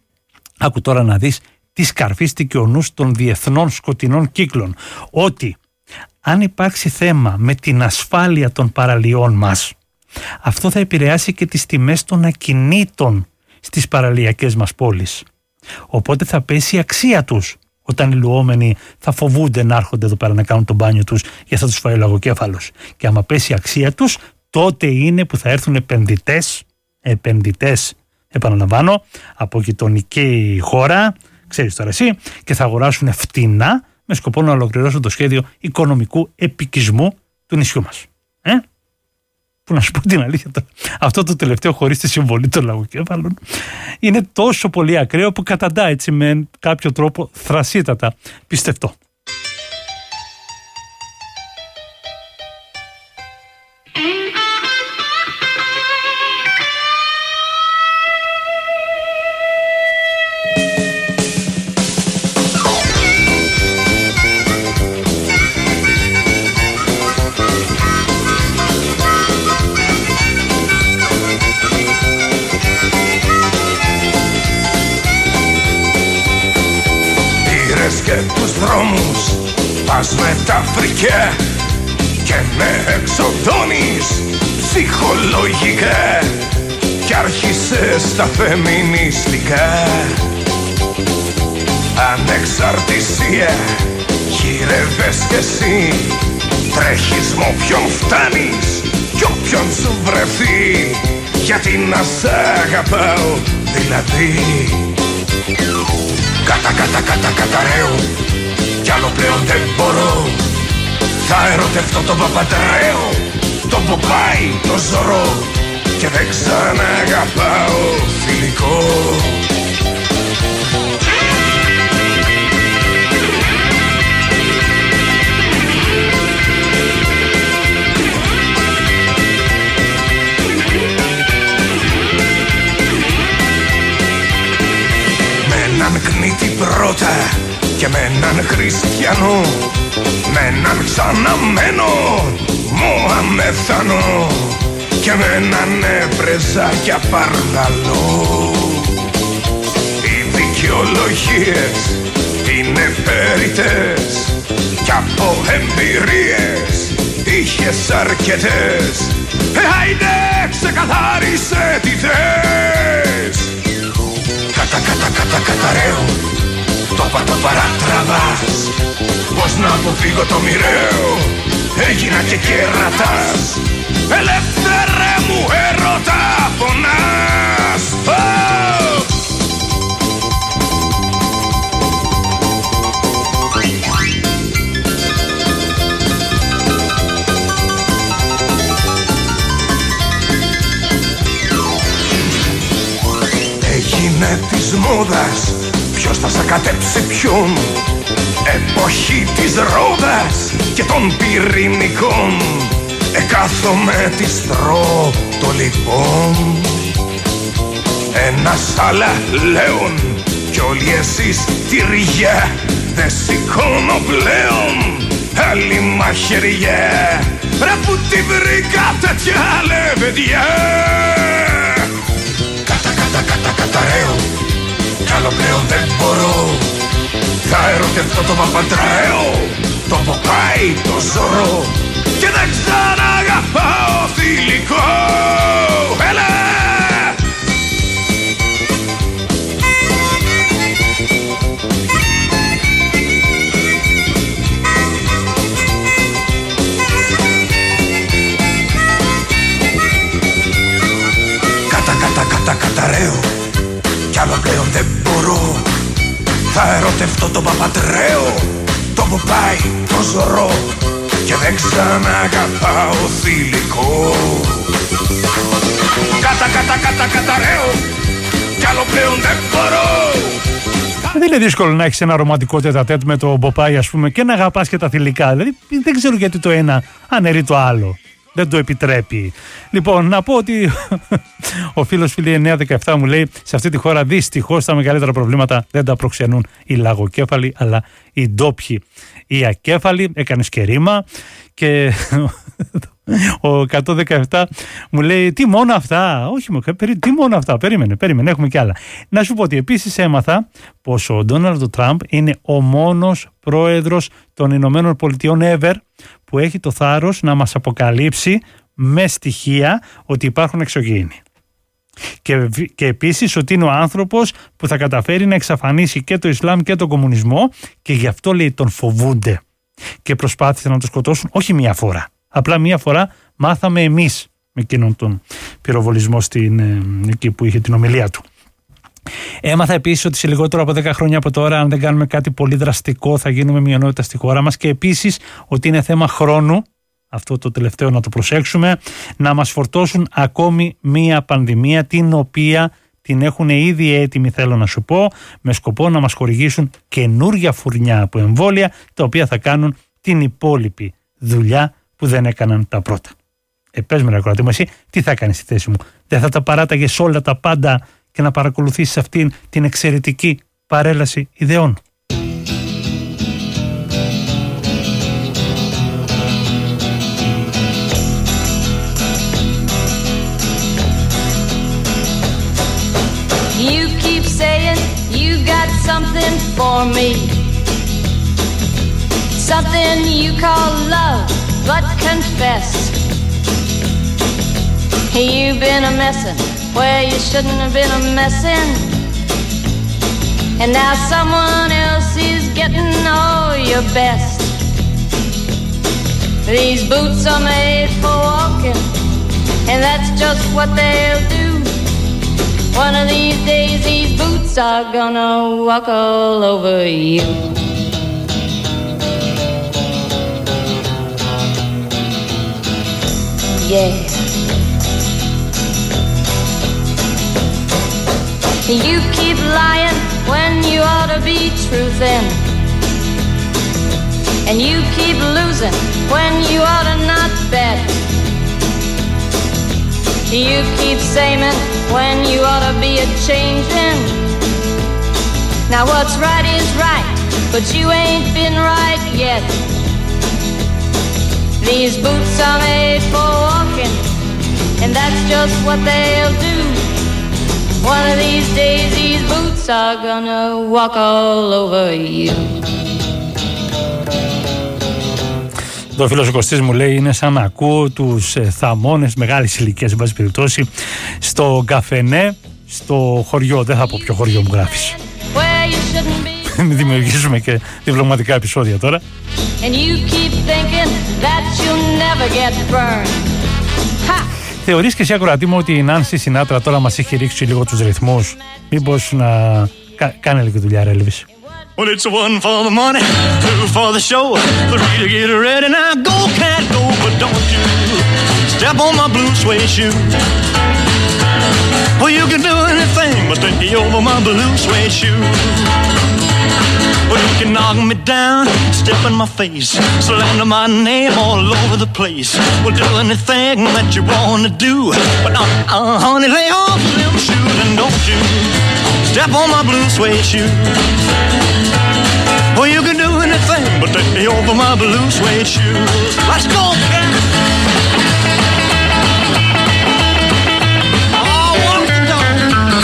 άκου τώρα να δεις τι σκαρφίστηκε ο νους των διεθνών σκοτεινών κύκλων, ότι αν υπάρξει θέμα με την ασφάλεια των παραλιών μας, αυτό θα επηρεάσει και τις τιμές των ακινήτων στις παραλιακές μας πόλεις. Οπότε θα πέσει η αξία τους όταν οι λουόμενοι θα φοβούνται να έρχονται εδώ πέρα να κάνουν το μπάνιο τους γιατί θα τους φάει ο λαγοκέφαλος. Και άμα πέσει η αξία τους, τότε είναι που θα έρθουν επενδυτές, επενδυτές, επαναλαμβάνω, από γειτονική χώρα, ξέρεις τώρα εσύ, και θα αγοράσουν φτηνά με σκοπό να ολοκληρώσουν το σχέδιο οικονομικού επικισμού του νησιού μας. Ε? Που να σου πω την αλήθεια τώρα, αυτό το τελευταίο χωρίς τη συμβολή των λαγοκέφαλων είναι τόσο πολύ ακραίο που καταντά έτσι με κάποιο τρόπο θρασίτατα πιστευτό. Πας με τα φρικιά και με εξοδώνεις ψυχολογικά κι άρχισες τα φεμινιστικά. Ανεξαρτησία γύρευες κι εσύ, τρέχεις με όποιον φτάνεις κι όποιον σου βρεθεί, γιατί να σ' αγαπάω δηλαδή. Κατα κατα κατα καταραίω κι άλλο πλέον δεν μπορώ, θα ερωτευτώ τον Παπαντρέο, τον Ποπάι το Ζωρό και δεν ξαναγαπάω φιλικό. Με έναν κνήτη πρώτα και με έναν χριστιανό, με έναν ξαναμένο Μωαμεθανό και με έναν πρεζάκια παρδαλό. Οι δικαιολογίες είναι περιττές κι από εμπειρίες είχες αρκετές. Ε, άιντε ξεκαθάρισε τι θες. Κατα κατα κατα καταραίω, το πατώ παρατραβάς. Πώς να αποφύγω το μοιραίο, έγινα και κερατάς. Ελεύθερε μου έρωτα φωνάς. Oh! Έγινε της μόδας, ποιος θα σακατέψει ποιον. Εποχή της ρόδας και των πυρηνικών. Εκάθομαι τη στρώ το λοιπόν. Ένας άλλα λέον κι όλοι εσείς τυριά. Δε σηκώνω πλέον άλλη μαχαιριά. Ρε που τη βρήκα τέτοια λεβεντιά. Κατα κατα κατα καταραίω, κι άλλο πλέον δεν μπορώ. Θα ερωτευτώ το Παπαντραέο, το Ποπάι το Ζωρό και δεν ξαναγαπάω θηλυκό. Έλα! Κατα κατα κατα καταραίω, κι άλλο πλέον δεν μπορώ. Θα ερωτευτώ τον Παπαντρέο, το Ποπάι το Ζωρό και δεν ξαναγαπάω θηλυκό. Κατα κατα κατα καταραίω, κι άλλο πλέον δεν μπορώ. Δεν είναι δύσκολο να έχεις ένα ρομαντικό τετατέτ με το Ποπάι, ας πούμε, και να αγαπάς και τα θηλυκά. Δηλαδή δεν ξέρω γιατί το ένα αναιρεί το άλλο. Δεν το επιτρέπει. Λοιπόν, να πω ότι ο φίλος φίλη εννιά δεκαεπτά μου λέει: σε αυτή τη χώρα δυστυχώς τα μεγαλύτερα προβλήματα δεν τα προξενούν οι λαγοκέφαλοι, αλλά οι ντόπιοι. Οι ακέφαλοι, έκανες και ρήμα. Και ο εκατόν δεκαεπτά μου λέει: τι μόνο αυτά. Όχι, μου τι μόνο αυτά. Περίμενε, περίμενε, έχουμε κι άλλα. Να σου πω ότι επίσης έμαθα πως ο Ντόναλντ Τραμπ είναι ο μόνος πρόεδρος των Ηνωμένων Πολιτειών ever που έχει το θάρρος να μας αποκαλύψει με στοιχεία ότι υπάρχουν εξωγήινοι. Και, και επίσης ότι είναι ο άνθρωπος που θα καταφέρει να εξαφανίσει και το Ισλάμ και τον κομμουνισμό, και γι' αυτό λέει τον φοβούνται και προσπάθησαν να τον σκοτώσουν όχι μία φορά. Απλά μία φορά μάθαμε εμείς με εκείνον τον πυροβολισμό στην, ε, εκεί που είχε την ομιλία του. Έμαθα επίσης ότι σε λιγότερο από δέκα χρόνια από τώρα, αν δεν κάνουμε κάτι πολύ δραστικό, θα γίνουμε μειονότητα στη χώρα μας, και επίσης ότι είναι θέμα χρόνου, αυτό το τελευταίο να το προσέξουμε, να μας φορτώσουν ακόμη μία πανδημία, την οποία την έχουν ήδη έτοιμη, θέλω να σου πω, με σκοπό να μας χορηγήσουν καινούρια φουρνιά από εμβόλια, τα οποία θα κάνουν την υπόλοιπη δουλειά που δεν έκαναν τα πρώτα. Ε, πες με, ρε ακροατή μου, εσύ τι θα κάνεις στη θέση μου? Δεν θα τα παράταγες όλα τα πάντα και να παρακολουθήσεις αυτήν την εξαιρετική παρέλαση ιδεών? You keep saying you got something for me, something you call love, but confess you've been a messin' where you shouldn't have been a messin', and now someone else is getting all your best. These boots are made for walking, and that's just what they'll do. One of these days these boots are gonna walk all over you. yeah. You keep lying when you ought to be truthing, and you keep losing when you ought to not bet. You keep saying when you ought to be a changing. Now what's right is right, but you ain't been right yet. These boots are made for walking, and that's just what they'll do. One of these days these boots are gonna walk all over you. Το φίλος ο Κωστής μου λέει είναι σαν να ακούω τους ε, θαμώνες μεγάλης ηλικίας, εν πάση περιπτώσει, στο καφενέ, στο χωριό. Δεν θα πω ποιο χωριό μου γράφεις. Μην δημιουργήσουμε και διπλωματικά επεισόδια τώρα. Θεωρείς και εσύ, ακροατή μου, ότι η Νάνση Σινάτρα τώρα μας έχει ρίξει λίγο τους ρυθμούς? Μήπως να κα... κάνε λίγο δουλειά, ρε Elvis? Well, it's one for the money, two for the show, three to get ready. Now go, cat, go, but don't you step on my blue suede shoe. Well, you can do anything but take me over my blue suede shoe. Well, you can knock me down, step in my face, slander my name all over the place. Well, do anything that you want to do, but uh, uh, honey, lay off them shoes and don't you step on my blue suede shoe. Well, you can do anything but take me over my blue suede shoes. Let's go, cat! Oh, what a dog!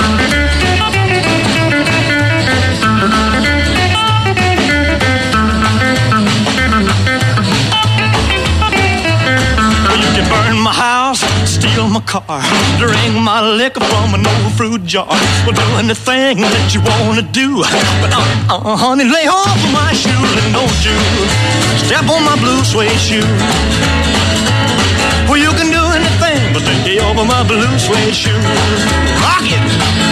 Well, you can burn my house, steal my car, drink my liquor from an old fruit jar. Well, do anything that you wanna do, but uh, uh, honey, lay off of my shoes and don't you step on my blue suede shoe. Well, you can do anything but take me over my blue suede shoe. Rock it!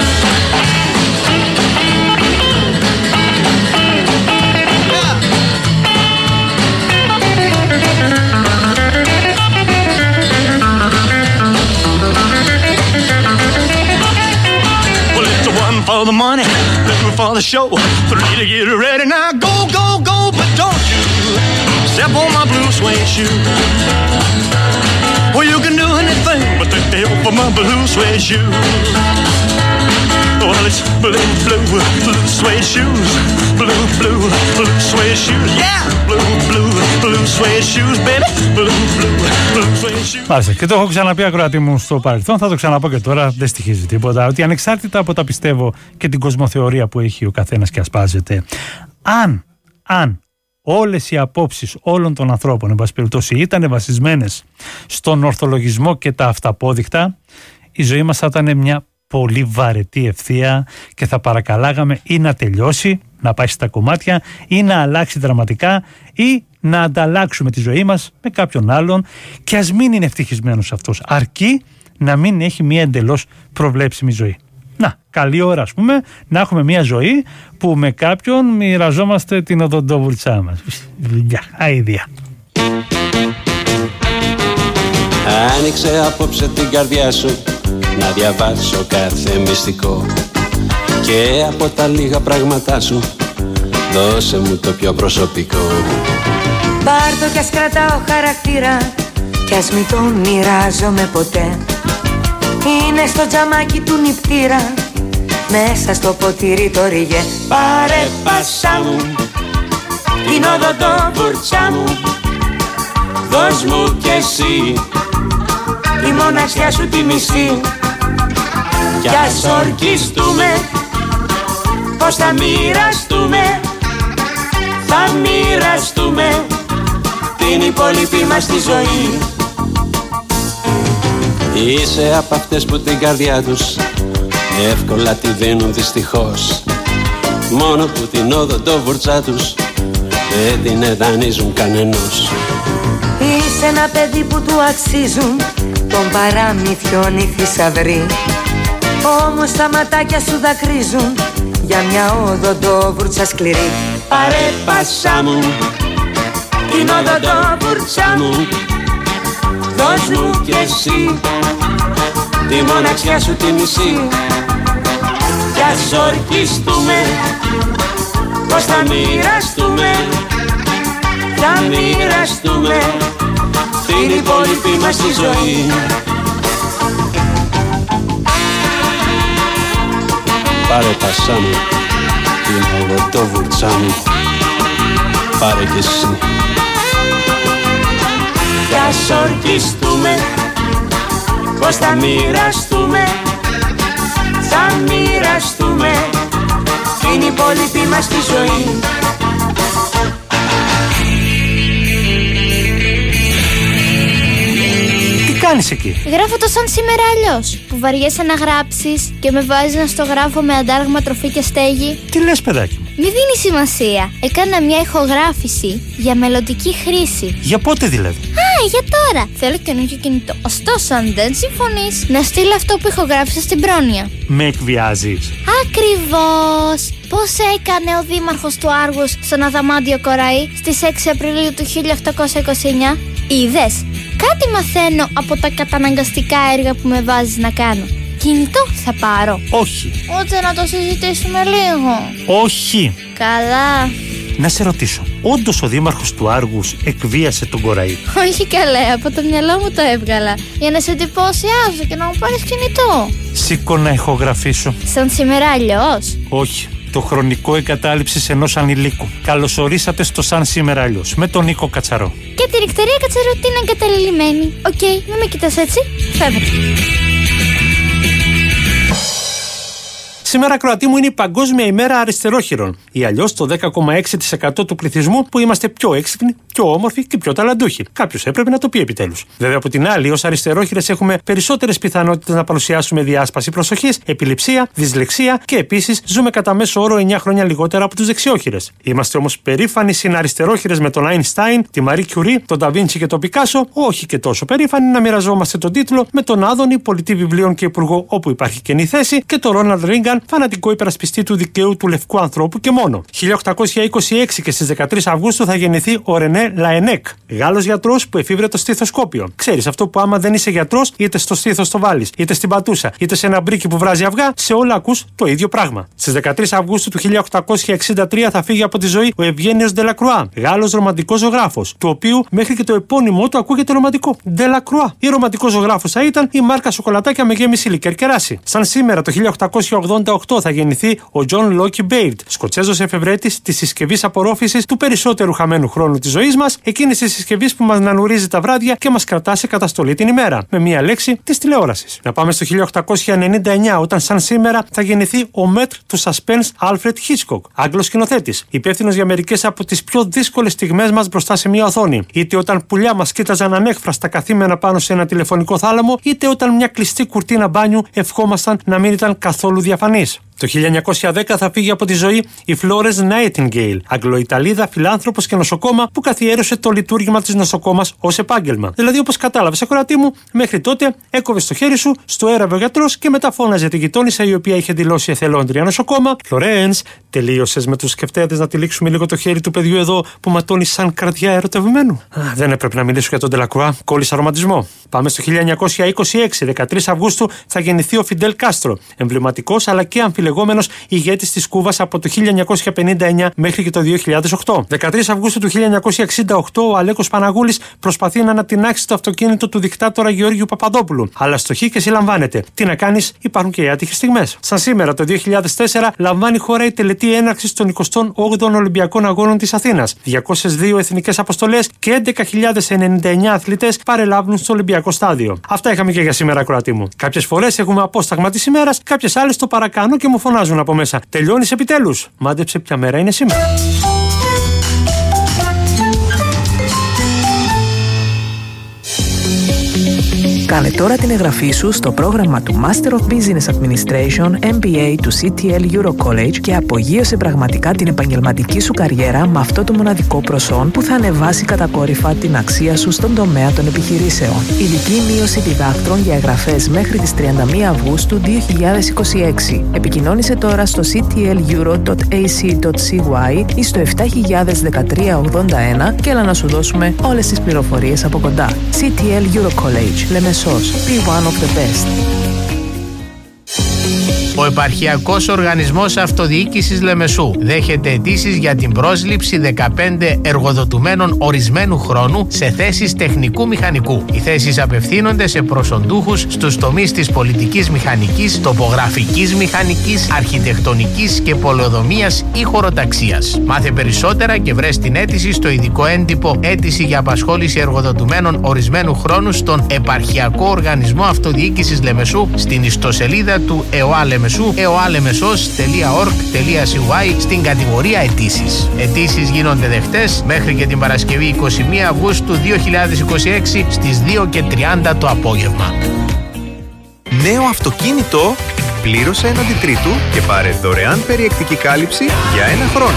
For the money, two for the show, three to get ready. Now go, go, go, but don't you step on my blue suede shoe. Well, you can do anything but take me over my blue suede shoe. Well, it's blue, blue, blue suede shoes, blue, blue, blue suede shoes, yeah, blue, blue, blue suede shoes, baby, blue, blue, blue suede shoes. Μάλιστα, και το έχω ξαναπεί, ακροατή μου, στο παρελθόν, θα το ξαναπώ και τώρα, δεν στοιχίζει τίποτα, ότι ανεξάρτητα από τα πιστεύω και την κοσμοθεωρία που έχει ο καθένας και ασπάζεται, αν, αν όλες οι απόψεις όλων των ανθρώπων, εν πάση περιπτώσει, ήταν βασισμένες στον ορθολογισμό και τα αυταπόδεικτα, η ζωή μας θα ήταν μια πολύ βαρετή ευθεία και θα παρακαλάγαμε ή να τελειώσει, να πάει στα κομμάτια, ή να αλλάξει δραματικά, ή να ανταλλάξουμε τη ζωή μας με κάποιον άλλον, και ας μην είναι ευτυχισμένος αυτός, αρκεί να μην έχει μια εντελώς προβλέψιμη ζωή. Να, καλή ώρα, ας πούμε, να έχουμε μια ζωή που με κάποιον μοιραζόμαστε την οδοντόβουρτσά μας. Γεια, αηδία. Άνοιξε απόψε την καρδιά σου να διαβάσω κάθε μυστικό, και από τα λίγα πράγματά σου δώσε μου το πιο προσωπικό. Πάρ' το κι ας κρατάω χαρακτήρα κι ας μην τον μοιράζομαι ποτέ. Είναι στο τζαμάκι του νηπτήρα, μέσα στο ποτήρι το ριγέ. Πάρε πάσα μου την οδοντόβουρτσά μου, δώσ' μου κι εσύ τη μοναξιά σου τη μισή, κι ας ορκιστούμε πως θα μοιραστούμε, θα μοιραστούμε την υπόλοιπη μας τη ζωή. Είσαι απ' αυτές που την καρδιά τους εύκολα τη δίνουν δυστυχώς, μόνο που την οδοντόβουρτσά τους δεν την εδανίζουν κανενός. Είσαι ένα παιδί που του αξίζουν των παραμυθιών οι θησαυροί, όμως τα ματάκια σου δακρύζουν για μια οδοντόβουρτσα σκληρή. Πάρε πάσα μου την οδοντόβουρτσα μου, Δώσ' μου κι εσύ τη μοναξιά σου τη μισή. Κι ας ορκιστούμε πως θα μοιραστούμε, θα μοιραστούμε την υπόλοιπη μας τη ζωή. Πάρε πασά μου την αγωτόβουρτσά μου, πάρε κι εσύ. Κι ας ορκιστούμε πως θα μοιραστούμε, θα μοιραστούμε την υπόλοιπη μας τη ζωή. Τι κάνεις εκεί? Γράφω το σαν σήμερα αλλιώς, που βαριέσαι να γράψεις και με βάζεις να στο γράφω με αντάλλαγμα τροφή και στέγη. Τι λες, παιδάκι μου? Μη δίνει σημασία. Έκανα μια ηχογράφηση για μελλοντική χρήση. Για πότε δηλαδή? Α, για τώρα. Θέλω καινούργιο κινητό. Ωστόσο, αν δεν συμφωνείς, να στείλω αυτό που ηχογράφησα στην πρόνοια. Με εκβιάζεις? Ακριβώς. Πώς έκανε ο δήμαρχος του Άργους στον Αδαμάντιο Κοραή στις έξι Απριλίου του χίλια οκτακόσια είκοσι εννιά. Είδες? Κάτι μαθαίνω από τα καταναγκαστικά έργα που με βάζεις να κάνω. Κινητό θα πάρω. Όχι. Ούτε να το συζητήσουμε λίγο. Όχι. Καλά. Να σε ρωτήσω, όντως ο δήμαρχος του Άργους εκβίασε τον Κοραή? Όχι καλέ, από το μυαλό μου το έβγαλα. Για να σε εντυπωσιάζω και να μου πάρεις κινητό. Σήκω να ηχογραφήσω. Σαν σήμερα αλλιώς? Όχι. Το χρονικό εγκατάλειψης ενός ανηλίκου. Καλωσορίσατε στο Σαν σήμερα αλλιώς με τον Νίκο Κατσαρό. Και τη νυχτερία Κατσαρό την εγκαταλελειμμένη. Οκ, okay, μην με κοιτάς έτσι. Φεύγετε. Σήμερα, Κροατή μου, είναι η Παγκόσμια ημέρα αριστερόχειρων, ή αλλιώς το δέκα κόμμα έξι τοις εκατό του πληθυσμού που είμαστε πιο έξυπνοι, πιο όμορφοι και πιο ταλαντούχοι. Κάποιος έπρεπε να το πει επιτέλους. Βέβαια, από την άλλη, ως αριστερόχειρες έχουμε περισσότερες πιθανότητες να παρουσιάσουμε διάσπαση προσοχής, επιληψία, δυσλεξία και επίσης ζούμε κατά μέσο όρο εννιά χρόνια λιγότερα από τους δεξιόχειρες. Είμαστε όμως περήφανοι συναριστερόχειρες με τον Άινστάιν, τη Μαρί Κιουρί, τον Νταβίντσι και τον Πικάσο, όχι και τόσο περήφανοι να μοιραζόμαστε τον τίτλο με τον Άδωνη, πολιτή βιβλίων και υπουργό όπου υπάρχει καινή θέση, και τον Ρόναλντ Ρίγκαν, φανατικό υπερασπιστή του δικαίου του λευκού ανθρώπου και μόνο. χίλια οκτακόσια είκοσι έξι και στις δεκατρείς Αυγούστου θα γεννηθεί ο Ρενέ Λαενέκ, Γάλλος γιατρός που εφήβρε το στήθοσκόπιο. Ξέρεις, αυτό που άμα δεν είσαι γιατρός, είτε στο στήθος το βάλεις, είτε στην πατούσα, είτε σε ένα μπρίκι που βράζει αυγά, σε όλα ακούς το ίδιο πράγμα. Στις δεκατρείς Αυγούστου του χίλια οκτακόσια εξήντα τρία θα φύγει από τη ζωή ο Ευγένιος Ντελακρουά, Γάλλος ρομαντικός ζωγράφος, του οποίου μέχρι και το επώνυμό του ακούγεται ρομαντικό. Ντελακρουά. Ή ρομαντικός ζωγράφος θα ήταν η μάρκα σοκολατάκια με γέμιση λικέρ κεράσι. Σαν σήμερα το χίλια οκτακόσια ογδόντα οκτώ θα γεννηθεί ο Τζον Λόκι Μπέιρντ, Σκοτσέζος εφευρέτης της συσκευής απορρόφησης του περισσότερου χαμένου χρόνου της ζωής μας, εκείνης της συσκευής που μας νανουρίζει τα βράδια και μας κρατά σε καταστολή την ημέρα. Με μία λέξη, της τηλεόρασης. Να πάμε στο χίλια οκτακόσια ενενήντα εννιά, όταν σαν σήμερα θα γεννηθεί ο μέτρ του suspense Alfred Hitchcock, Άγγλος σκηνοθέτης, υπεύθυνος για μερικές από τις πιο δύσκολες στιγμές μας μπροστά σε μία οθόνη. Είτε όταν πουλιά μας κοίταζαν ανέχφραστα καθήμενα πάνω σε ένα τηλεφωνικό θάλαμο, είτε όταν μια κλειστή κουρτίνα μπάνιου ευχόμασταν να μην ήταν καθόλου διαφανής. Το χίλια εννιακόσια δέκα θα φύγει από τη ζωή η Florence Nightingale, Αγγλοϊταλίδα φιλάνθρωπος και νοσοκόμα που καθιέρωσε το λειτουργήμα της νοσοκόμας ως επάγγελμα. Δηλαδή, όπως κατάλαβες, ακροατή μου, μέχρι τότε έκοβες το χέρι σου, στο έραβε ο γιατρός και μετά φώναζε τη γειτόνισσα η οποία είχε δηλώσει εθελόντρια νοσοκόμα. Florence, τελείωσες με τους σκεφτέδες να τυλίξουμε λίγο το χέρι του παιδιού εδώ που ματώνει σαν καρδιά ερωτευμένου? Α, δεν έπρεπε να μιλήσω για τον Ντελακρουά, κόλλησα ρομαντισμό. Πάμε στο χίλια εννιακόσια είκοσι έξι, δεκατρείς Αυγούστου θα γεννηθεί ο Φιντέλ Κάστρο, εμβληματικός αλλά και αμφιλεγόμενος ηγέτης της Κούβας από το χίλια εννιακόσια πενήντα εννιά μέχρι και το δύο χιλιάδες οκτώ. δεκατρείς Αυγούστου του χίλια εννιακόσια εξήντα οκτώ ο Αλέκος Παναγούλης προσπαθεί να ανατινάξει το αυτοκίνητο του δικτάτορα Γεώργιου Παπαδόπουλου. Αλλά στοχή και συλλαμβάνεται. Τι να κάνεις, υπάρχουν και οι άτυχες στιγμές. Σαν σήμερα το δύο χιλιάδες τέσσερα λαμβάνει χώρα η τελετή έναρξης των εικοστών όγδοων Ολυμπιακών Αγώνων της Αθήνας. διακόσιες δύο εθνικές αποστολές και έντεκα χιλιάδες ενενήντα εννιά αθλητές παρελάβουν στο Ολυμπιακό στάδιο. Αυτά είχαμε και για σήμερα, Κροατή μου. Κάποιες φορές έχουμε απόσταγμα της ημέρας, κάποιες άλλες το παρακάνω και μου φωνάζουν από μέσα. Τελειώνεις επιτέλους? Μάντεψε ποια μέρα είναι σήμερα. Κάνε τώρα την εγγραφή σου στο πρόγραμμα του Master of Business Administration εμ μπι έι του σι τι ελ Euro College και απογείωσε πραγματικά την επαγγελματική σου καριέρα με αυτό το μοναδικό προσόν που θα ανεβάσει κατακόρυφα την αξία σου στον τομέα των επιχειρήσεων. Ειδική μείωση διδάκτρων για εγγραφές μέχρι τις τριάντα μία Αυγούστου δύο χιλιάδες είκοσι έξι. Επικοινώνησε τώρα στο σι τι ελ euro τελεία έι σι τελεία σι γουάι ή στο επτά χιλιάδες δεκατρία ογδόντα ένα και έλα να σου δώσουμε όλες τις πληροφορίες από κοντά. σι τι ελ Euro College, Λεμεσός. Be one of the best. Ο Επαρχιακός Οργανισμός Αυτοδιοίκησης Λεμεσού δέχεται αιτήσεις για την πρόσληψη δεκαπέντε εργοδοτουμένων ορισμένου χρόνου σε θέσεις τεχνικού μηχανικού. Οι θέσεις απευθύνονται σε προσοντούχους στους τομείς της πολιτικής μηχανικής, τοπογραφικής μηχανικής, αρχιτεκτονικής και πολεοδομίας ή χωροταξίας. Μάθε περισσότερα και βρες την αίτηση στο ειδικό έντυπο «Αίτηση για απασχόληση εργοδοτουμένων ορισμένου χρόνου» στον Επαρχιακό Οργανισμό Αυτοδιοίκησης Λεμεσού στην ιστοσελίδα του ΕΟΑ Λεμεσού, εοαλεμεσός τελεία org τελεία σι γουάι στην κατηγορία αιτήσεις. Αιτήσεις γίνονται δεχτές μέχρι και την Παρασκευή εικοστή πρώτη Αυγούστου δύο χιλιάδες είκοσι έξι στις δύο και τριάντα το απόγευμα. Νέο αυτοκίνητο, πλήρωσε έναντι τρίτου και πάρε δωρεάν περιεκτική κάλυψη για ένα χρόνο.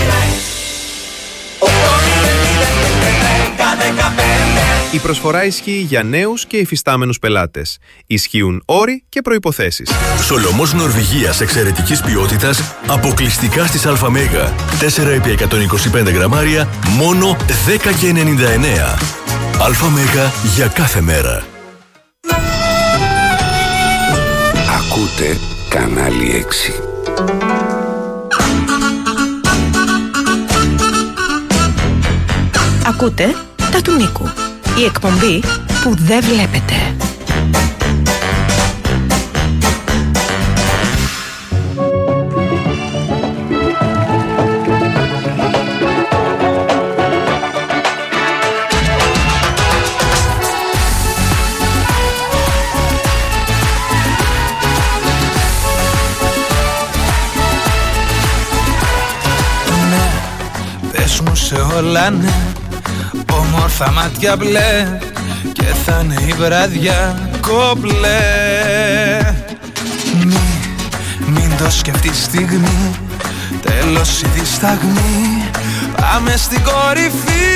Η προσφορά ισχύει για νέους και υφιστάμενους πελάτες. Ισχύουν όροι και προϋποθέσεις. Σολομός Νορβηγίας εξαιρετικής ποιότητας, αποκλειστικά στις ΑΜ. τέσσερα επί εκατόν είκοσι πέντε γραμμάρια, μόνο δέκα και ενενήντα εννέα. ΑΜ για κάθε μέρα. Ακούτε κανάλι έξι. Ακούτε τα του Νίκου. Η εκπομπή που δεν βλέπετε. Ναι, πες μου σε όλα ναι, όμορφα μάτια μπλε και θα είναι η βραδιά κομπλέ. Μη, μην το σκεφτείς στιγμή, τέλος η δισταγμή, πάμε στην κορυφή.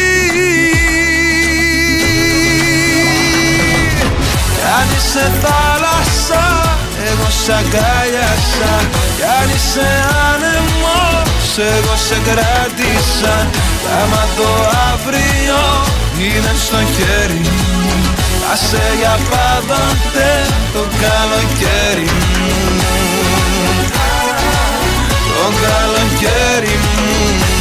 Κι αν είσαι θάλασσα, εγώ σ' αγκάλιασα. Κι αν είσαι άνεμος, εγώ σε κράτησα. Κι άμα το αύριο είναι στο χέρι μου, άσε για πάντοτε το καλοκαίρι μου. Το καλοκαίρι μου,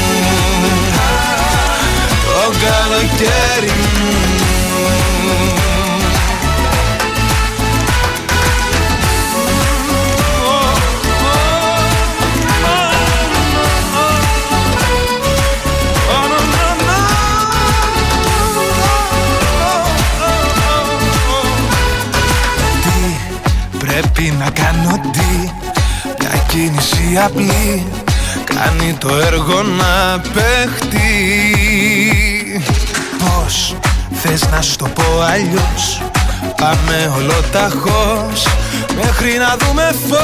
το καλοκαίρι μου. Πρέπει να κάνω τι, μια κίνηση απλή κάνει το έργο να παίχτει. Πώς θες να σου το πω αλλιώς, πάμε ολοταχώς μέχρι να δούμε φως.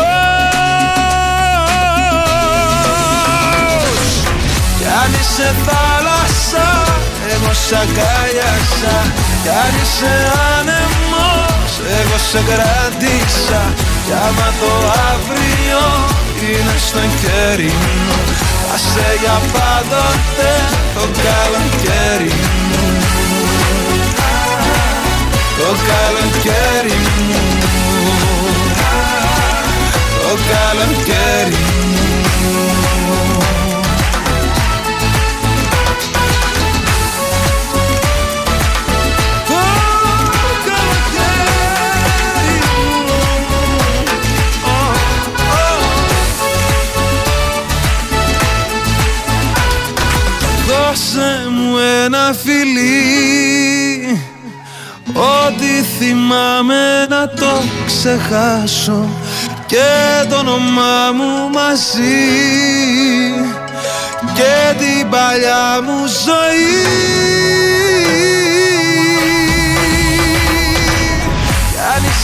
Κι αν είσαι θάλασσα, εγώ σ' αγκάλιασα. Κι αν είσαι άνεμος, εγώ σε κράτησα. Κι άμα το αύριο είναι στο χέρι μου, άσε για πάντοτε το καλοκαίρι μου. Το καλοκαίρι μου, το καλοκαίρι μου. Δώσε μου ένα φιλί, ό,τι θυμάμαι να το ξεχάσω και το όνομά μου μαζί και την παλιά μου ζωή.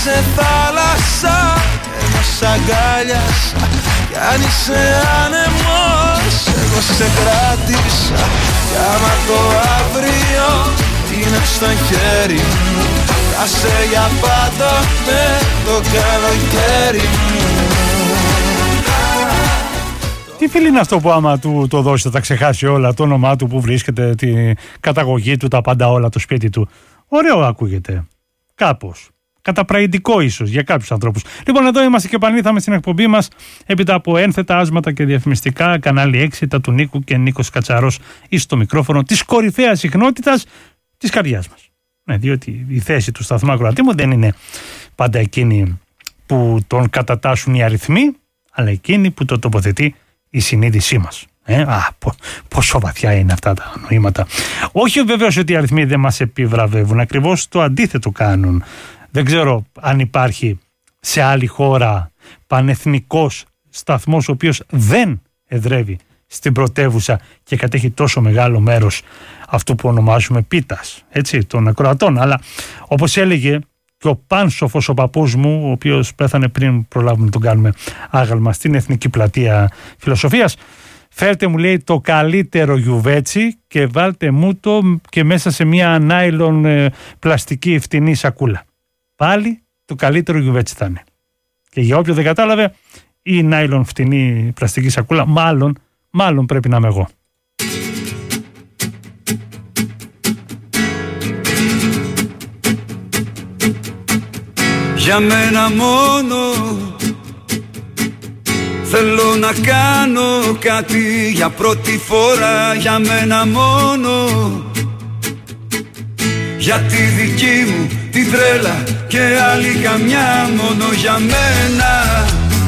είσαι θάλασσα, εγώ σ' αγκάλιασα. Κι αν είσαι άνεμος, εγώ σε κράτησα. Κι άμα το αύριο είναι στο χέρι μου, θα σε για πάντα με το καλοκαίρι μου. Τι φίλο είναι αυτό που άμα του το δώσει θα τα ξεχάσει όλα, το όνομά του, που βρίσκεται, τη καταγωγή του, τα πάντα όλα, το σπίτι του. Ωραίο ακούγεται. Κάπως. Καταπραγητικό ίσως για κάποιους ανθρώπους. Λοιπόν, εδώ είμαστε και επανήλθαμε στην εκπομπή μας έπειτα από ένθετα άσματα και διαφημιστικά. Κανάλι έξι, τα του Νίκου και Νίκος Κατσαρός εις στο μικρόφωνο της κορυφαίας συχνότητας της καρδιάς μας. Ναι, διότι η θέση του σταθμού ακροατήμου δεν είναι πάντα εκείνη που τον κατατάσσουν οι αριθμοί, αλλά εκείνη που το τοποθετεί η συνείδησή μας. Ε, α, πο, πόσο βαθιά είναι αυτά τα νοήματα. Όχι βεβαίως ότι οι αριθμοί δεν μας επιβραβεύουν, ακριβώς το αντίθετο κάνουν. Δεν ξέρω αν υπάρχει σε άλλη χώρα πανεθνικός σταθμός ο οποίος δεν εδρεύει στην πρωτεύουσα και κατέχει τόσο μεγάλο μέρος αυτού που ονομάζουμε πίτας, έτσι, των ακροατών. Αλλά όπως έλεγε και ο πάνσοφος ο παππούς μου, ο οποίος πέθανε πριν προλάβουμε να τον κάνουμε άγαλμα στην Εθνική Πλατεία Φιλοσοφίας, φέρτε, μου λέει, το καλύτερο γιουβέτσι και βάλτε μου το και μέσα σε μια νάιλον ε, πλαστική φτηνή σακούλα. Πάλι το καλύτερο γιουβέτσι θα είναι. Και για όποιον δεν κατάλαβε, η νάιλον φτηνή πλαστική σακούλα μάλλον, μάλλον πρέπει να είμαι εγώ. Για μένα μόνο θέλω να κάνω κάτι για πρώτη φορά. Για μένα μόνο, για τη δική μου την τρέλα και άλλη καμιά. Μόνο για μένα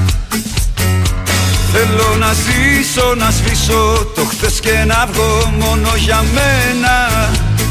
θέλω να ζήσω, να σβήσω το χθες και να βγω. Μόνο για μένα.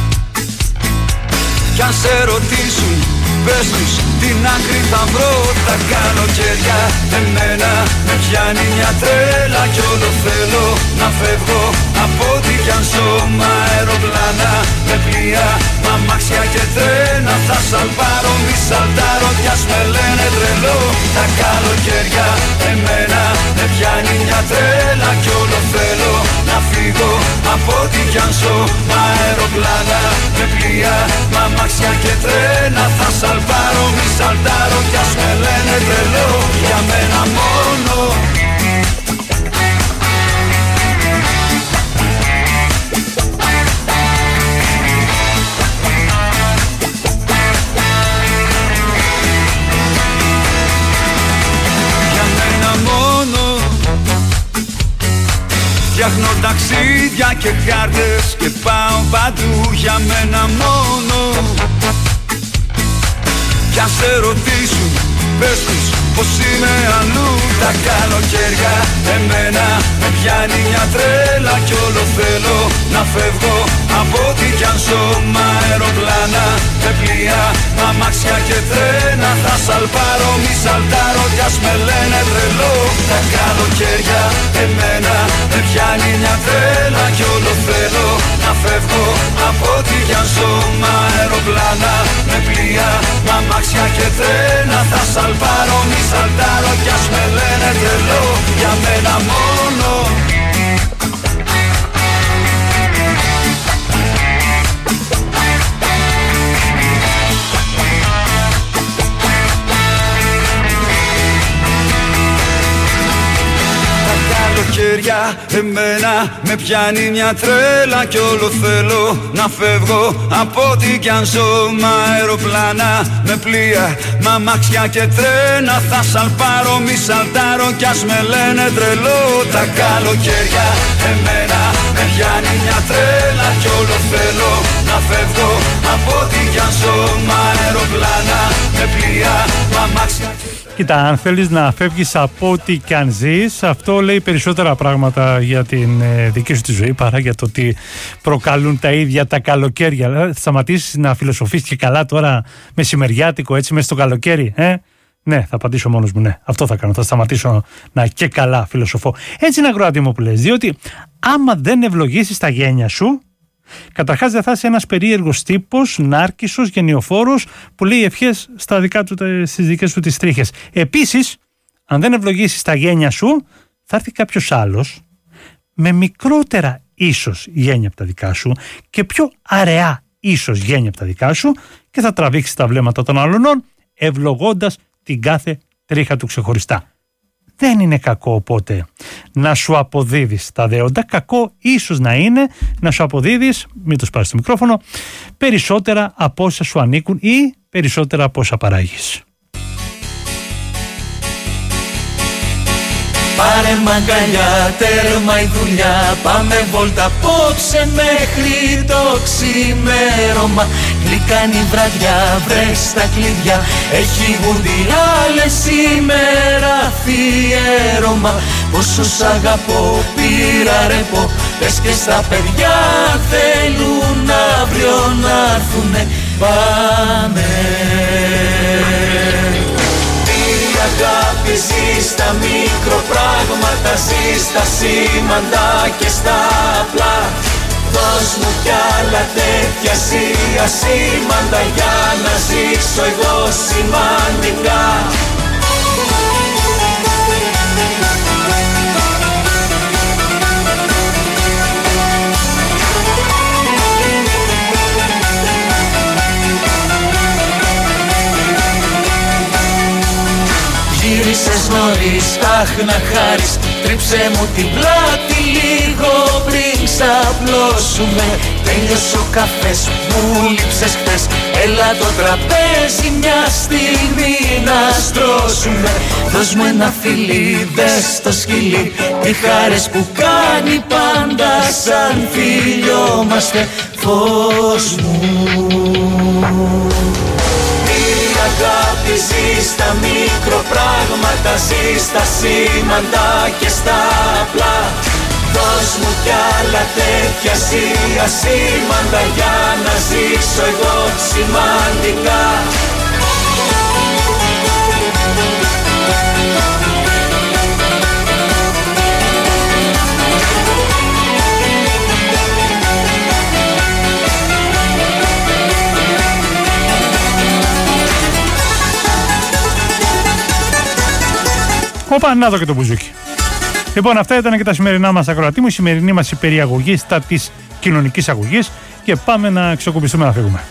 Κι αν σε ρωτήσουν, πες τους την άκρη θα βρω. Τα καλοκαίρια εμένα με πιάνει μια τρέλα κι όλο θέλω να φεύγω από ό,τι κι αν ζω. Μα αεροπλάνα με πλοία, μα αμάξια και τρένα θα σαλπάρω, μη σαλτάρω κι ας με λένε τρελό. Τα καλοκαίρια εμένα με πιάνει μια τρέλα κι όλο θέλω να φύγω από ό,τι κι αν ζω. Μα αεροπλάνα με πλοία, μα αμάξια και τρένα θα σαλπάρω, μη σαλτάρω κι ας με λένε τρελό. Για μένα μόνο. Για μένα μόνο. Φτιάχνω ταξίδια και χάρτες και πάω παντού. Για μένα μόνο. Κι αν σε ρωτήσουν, πες τους πως είμαι αλλού. Τα καλοκαίρια εμένα με πιάνει μια τρέλα κι όλο θέλω να φεύγω από ό,τι κι αν ζω. Μα αεροπλάνα με πλοία, μα αμάξια και τρένα θα σαλπάρω, μη σαλτάρω κι ας με λένε τρελό. Τα καλοκαίρια εμένα με πιάνει μια τρέλα κι όλο θέλω να φεύγω από ό,τι κι αν ζω. Μα αεροπλάνα με πλοία, μα αμάξια και τρένα θα σαλπάρω, μη σαλτάρω κι ας με λένε τρελό. Για μένα μόνο. Καλοκαίρια εμένα με πιάνει μια τρέλα κι όλο θέλω να φεύγω από ό,τι κι αν ζω. Μα αεροπλάνα με πλοία, μα αμάξια και τρένα θα σαλπάρω, μη σαλτάρω κι ας με λένε τρελό. Τα καλοκαίρια εμένα με πιάνει μια τρέλα κι όλο θέλω να φεύγω από ό,τι κι αν ζω. Μα αεροπλάνα με πλοία, μα αμάξια και τρένα. Κοίτα, αν θέλεις να φεύγεις από ό,τι κι αν ζεις, αυτό λέει περισσότερα πράγματα για την ε, δική σου τη ζωή παρά για το ότι προκαλούν τα ίδια τα καλοκαίρια. Θα σταματήσεις να φιλοσοφείς και καλά τώρα μεσημεριάτικο έτσι μέσα στο καλοκαίρι, ε? Ναι, θα απαντήσω μόνος μου, ναι. Αυτό θα κάνω. Θα σταματήσω να και καλά φιλοσοφώ. Έτσι είναι, ακροατή μου, που λες. Διότι άμα δεν ευλογήσεις τα γένια σου, Καταρχάς δεν θα είσαι ένας περίεργος τύπος, νάρκισσος, γενιοφόρος που λέει ευχές στα δικά του, στις δικές του τις τρίχες. Επίσης, αν δεν ευλογήσεις τα γένια σου, θα έρθει κάποιος άλλος με μικρότερα ίσως γένια από τα δικά σου και πιο αραιά ίσως γένια από τα δικά σου και θα τραβήξει τα βλέμματα των αλλωνών ευλογώντας την κάθε τρίχα του ξεχωριστά. Δεν είναι κακό οπότε να σου αποδίδεις τα δέοντα, κακό ίσως να είναι να σου αποδίδεις, μην το σπάσεις το μικρόφωνο, περισσότερα από όσα σου ανήκουν ή περισσότερα από όσα παράγεις. Πάρε μαγκαλιά, τέρμα η δουλειά, πάμε βόλτα απόψε μέχρι το ξημέρωμα. Γλυκάνει η βραδιά, βρες τα κλειδιά, έχει γουντιάλε σήμερα αφιέρωμα. Πόσο σ' αγαπώ, πήρα ρεπό, πες και στα παιδιά θέλουν αύριο να έρθουνε. Πάμε. Αγάπη ζει στα μικροπράγματα, ζει στα σήμαντα και στα απλά. Δώσ' μου κι άλλα τέτοια ζει ασήμαντα για να ζήσω εγώ σημαντικά. Γύρισες νωρίς, αχ να χάρεις, τρίψε μου την πλάτη λίγο πριν ξαπλώσουμε. Τέλειωσε ο καφές, μου λείψες χθες, έλα το τραπέζι μια στιγμή να στρώσουμε. Δώσ' μου ένα φιλί, δες το σκυλί, τι χάρες που κάνει πάντα σαν φιλιόμαστε. Φως μου, αγάπη ζει στα μικροπράγματα, ζει στα σήμαντα και στα απλά. Δώσ' μου κι άλλα τέτοια ζει ασήμαντα για να ζήσω εγώ σημαντικά. Όπα, να δω και το μπουζούκι. Λοιπόν, αυτά ήταν και τα σημερινά μας ακροατή μου, η σημερινή μας περιαγωγή στα της κοινωνικής αγωγής και πάμε να ξεκουμπιστούμε να φύγουμε.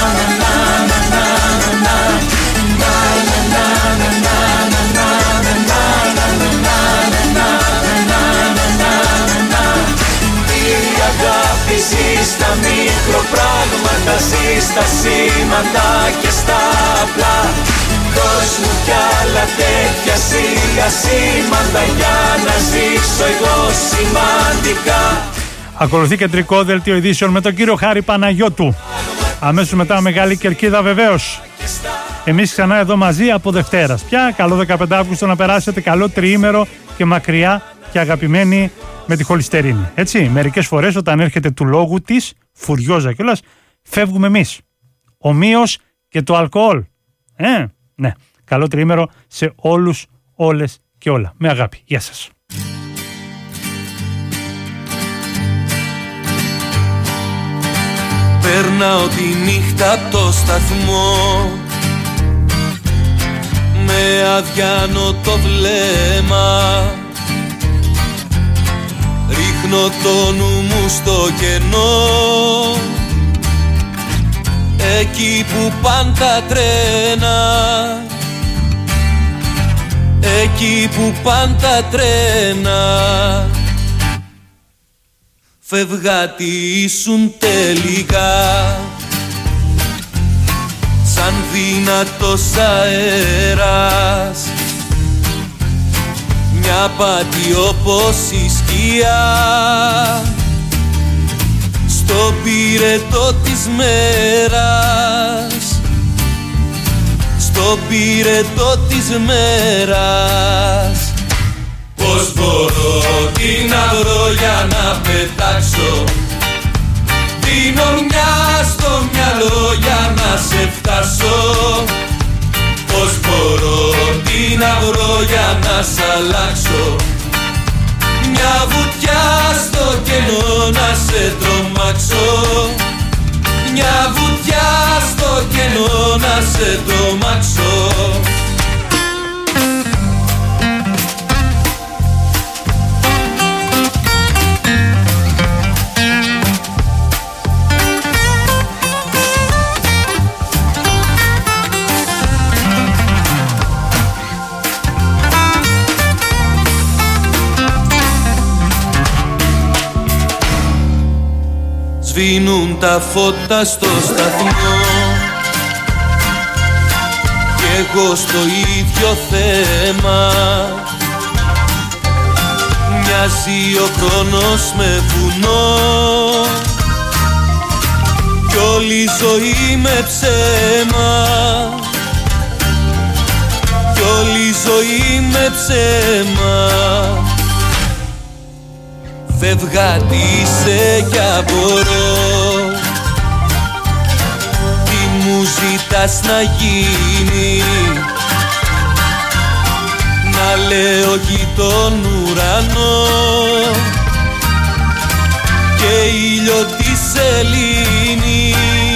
Η αγάπη ζει στα μικροπράγματα, ζει στα σήμαντα και στα απλά. Δώσ' μου κι άλλα τέτοια ζει ασήμαντα για να ζήσω εγώ σημαντικά. Ακολουθεί κεντρικό δελτίο ειδήσεων με τον κύριο Χάρη Παναγιώτου. Αμέσως μετά Μεγάλη Κερκίδα βεβαίως. Εμείς ξανά εδώ μαζί από Δευτέρας. Πια καλό δεκαπέντε Αυγούστου να περάσετε, καλό τριήμερο και μακριά και αγαπημένοι με τη χολυστερίνη. Έτσι, μερικές φορές όταν έρχεται του λόγου της, φουριόζα κιόλας, φεύγουμε εμείς. Ομοίως και το αλκοόλ. Ε, ναι. Καλό τριήμερο σε όλους, όλες και όλα. Με αγάπη. Γεια σας. Περνάω τη νύχτα απ' το σταθμό, με αδιάνοτο βλέμμα. Ρίχνω το νου μου στο κενό, εκεί που παν τα τρένα, εκεί που παν τα τρένα. Φευγάτη ήσουν τελικά, σαν δυνατός αέρας, μια πάτη όπως η σκιά, στο πυρετό της μέρας, στο πυρετό της μέρας. Πώς μπορώ τι να βρω για να πετάξω, την ορμιά στο μυαλό για να σε φτάσω. Πώς μπορώ τι να βρω για να σ' αλλάξω, μια βουτιά στο κέντρο κενό να σε τρομάξω. Μια βουτιά στο κενό να σε τρομάξω. Σβήνουν τα φώτα στο σταθμό κι εγώ στο ίδιο θέμα. Μοιάζει ο χρόνος με βουνό κι όλη η ζωή με ψέμα. Κι όλη η ζωή με ψέμα. Φεύγατε είσαι κι απορώ τι μου ζητάς να γίνει. Να λέω γη τον ουρανό και ήλιο τη σελήνη.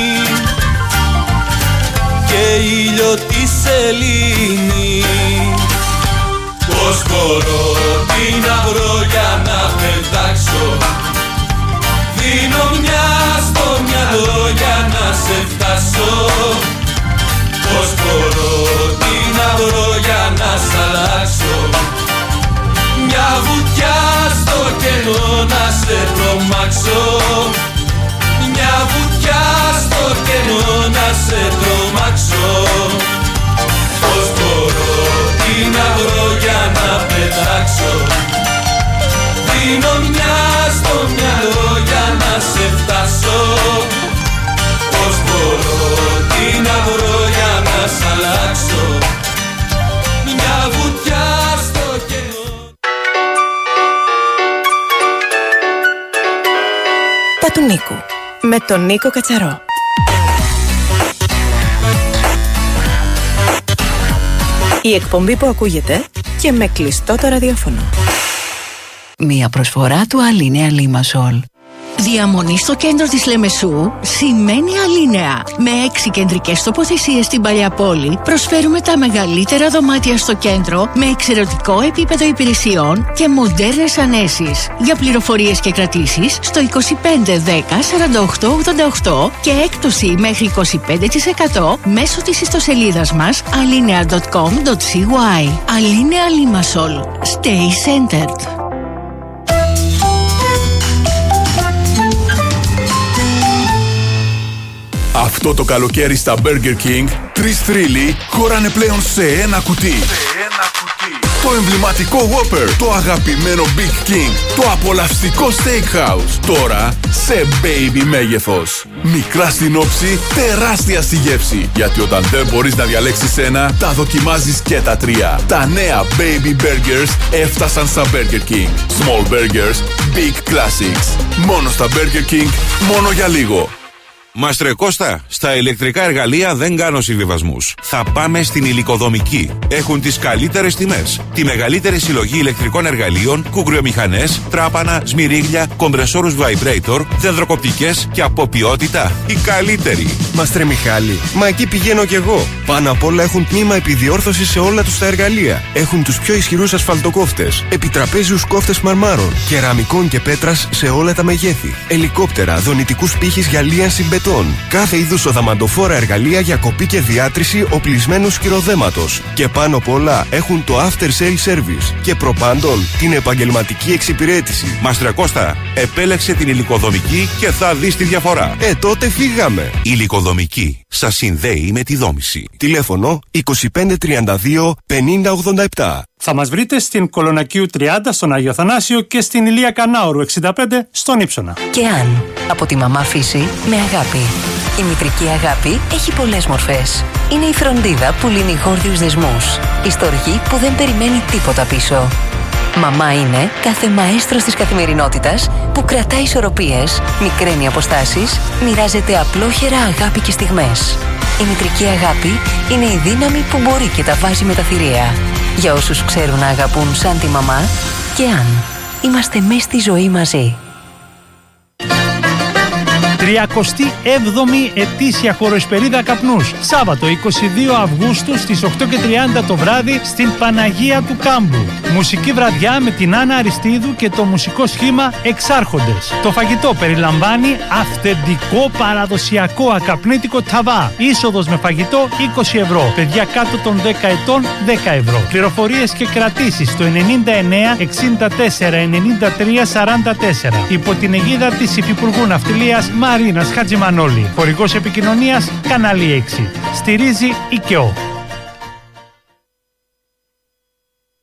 Και ήλιο τη σελήνη. Πώς μπορώ τι να βρω για να πετάξω. Δίνω μια στο μυαλό για να σε φτάσω. Πώς μπορώ τι να βρω για να σ' αλλάξω. Μια βουτιά στο κενό να σε τρομάξω. Μια βουτιά στο κενό να σε τρομάξω. Πώς μπορώ τι να βρω για να πετάξω. Δίνω μια στο μυαλό για να σε φτάσω. Πώς μπορώ τι να βρω για να σ' αλλάξω. Μια βουτιά στο κενό. Τα του Νίκου με τον Νίκο Κατσαρό. Η εκπομπή που ακούγεται και με κλειστό το ραδιόφωνο. Μία προσφορά του Αλίνεα Λίμασολ. Διαμονή στο κέντρο της Λεμεσού σημαίνει Αλίνεα. Με έξι κεντρικές τοποθεσίες στην παλιά πόλη προσφέρουμε τα μεγαλύτερα δωμάτια στο κέντρο με εξαιρετικό επίπεδο υπηρεσιών και μοντέρνες ανέσεις. Για πληροφορίες και κρατήσεις στο είκοσι πέντε δέκα σαράντα οκτώ ογδόντα οκτώ και έκπτωση μέχρι είκοσι πέντε τοις εκατό μέσω της ιστοσελίδας μας alinea τελεία com τελεία cy. Αλίνεα Λίμασολ. Stay centered. Αυτό το καλοκαίρι στα Burger King, τρεις θρύλοι χωράνε πλέον σε ένα κουτί. Το εμβληματικό Whopper, το αγαπημένο Big King, το απολαυστικό Steakhouse. Τώρα σε baby μέγεθος. Μικρά στην όψη, τεράστια στη γεύση. Γιατί όταν δεν μπορείς να διαλέξεις ένα, τα δοκιμάζεις και τα τρία. Τα νέα Baby Burgers έφτασαν στα Burger King. Small Burgers, Big Classics. Μόνο στα Burger King, μόνο για λίγο. Μάστρε Κώστα, στα ηλεκτρικά εργαλεία δεν κάνω συμβιβασμούς. Θα πάμε στην Υλικοδομική. Έχουν τις καλύτερες τιμές. Τη μεγαλύτερη συλλογή ηλεκτρικών εργαλείων, κουγκριομηχανές, τράπανα, σμυρίγλια, κομπρεσόρους vibrator, δενδροκοπτικές και από ποιότητα η καλύτερη. Μάστρε Μιχάλη, μα εκεί πηγαίνω κι εγώ. Πάνω απ' όλα έχουν τμήμα επιδιόρθωσης σε όλα τους τα εργαλεία. Έχουν τους πιο ισχυρούς ασφαλτοκόφτες, επιτραπέζιους κόφτες μαρμάρων, κεραμικών και πέτρας σε όλα τα μεγέθη, ελικόπτερα, δονητικούς πύχης για λίανση μπετών. Κάθε είδους οδαμαντοφόρα εργαλεία για κοπή και διάτρηση οπλισμένου σκυροδέματος. Και πάνω απ' όλα έχουν το after sale service. Και προπάντων την επαγγελματική εξυπηρέτηση. Μάστρε Κώστα, επέλεξε την Υλικοδομική και θα δεις τη διαφορά. Ε, τότε φύγαμε. Υλικοδομική. Σας συνδέει με τη δόμηση. Τηλέφωνο είκοσι πέντε τριάντα δύο πενήντα ογδόντα επτά. Θα μας βρείτε στην Κολονακίου τριάντα στον Άγιο Θανάσιο και στην Ηλία Κανάουρου εξήντα πέντε στον Ύψωνα. Και αν από τη μαμά φύση με αγάπη. Η μητρική αγάπη έχει πολλές μορφές. Είναι η φροντίδα που λύνει γόρδιους δεσμούς. Η στοργή που δεν περιμένει τίποτα πίσω. Μαμά είναι κάθε μαέστρος της καθημερινότητας που κρατάει ισορροπίες, μικραίνει αποστάσεις, μοιράζεται απλόχερα αγάπη και στιγμές. Η μητρική αγάπη είναι η δύναμη που μπορεί και τα βάζει με τα θηρία. Για όσους ξέρουν να αγαπούν σαν τη μαμά, και αν είμαστε μες στη ζωή μαζί. τριακοστή έβδομη ετήσια χωροεσπερίδα καπνούς. Σάββατο είκοσι δύο Αυγούστου στις οκτώ και τριάντα το βράδυ στην Παναγία του Κάμπου. Μουσική βραδιά με την Άννα Αριστίδου και το μουσικό σχήμα Εξάρχοντες. Το φαγητό περιλαμβάνει αυθεντικό παραδοσιακό ακαπνίτικο ταβά. Είσοδος με φαγητό είκοσι ευρώ. Παιδιά κάτω των δέκα ετών δέκα ευρώ. Πληροφορίες και κρατήσεις στο ενενήντα εννέα εξήντα τέσσερα ενενήντα τρία σαράντα τέσσερα. Υπό την αιγίδα της Υφυπουργού Ναυτιλίας Μαρίνας Χατζημανόλη. Χορηγός επικοινωνίας Κανάλι έξι. Στηρίζει ΙΚΕΟ.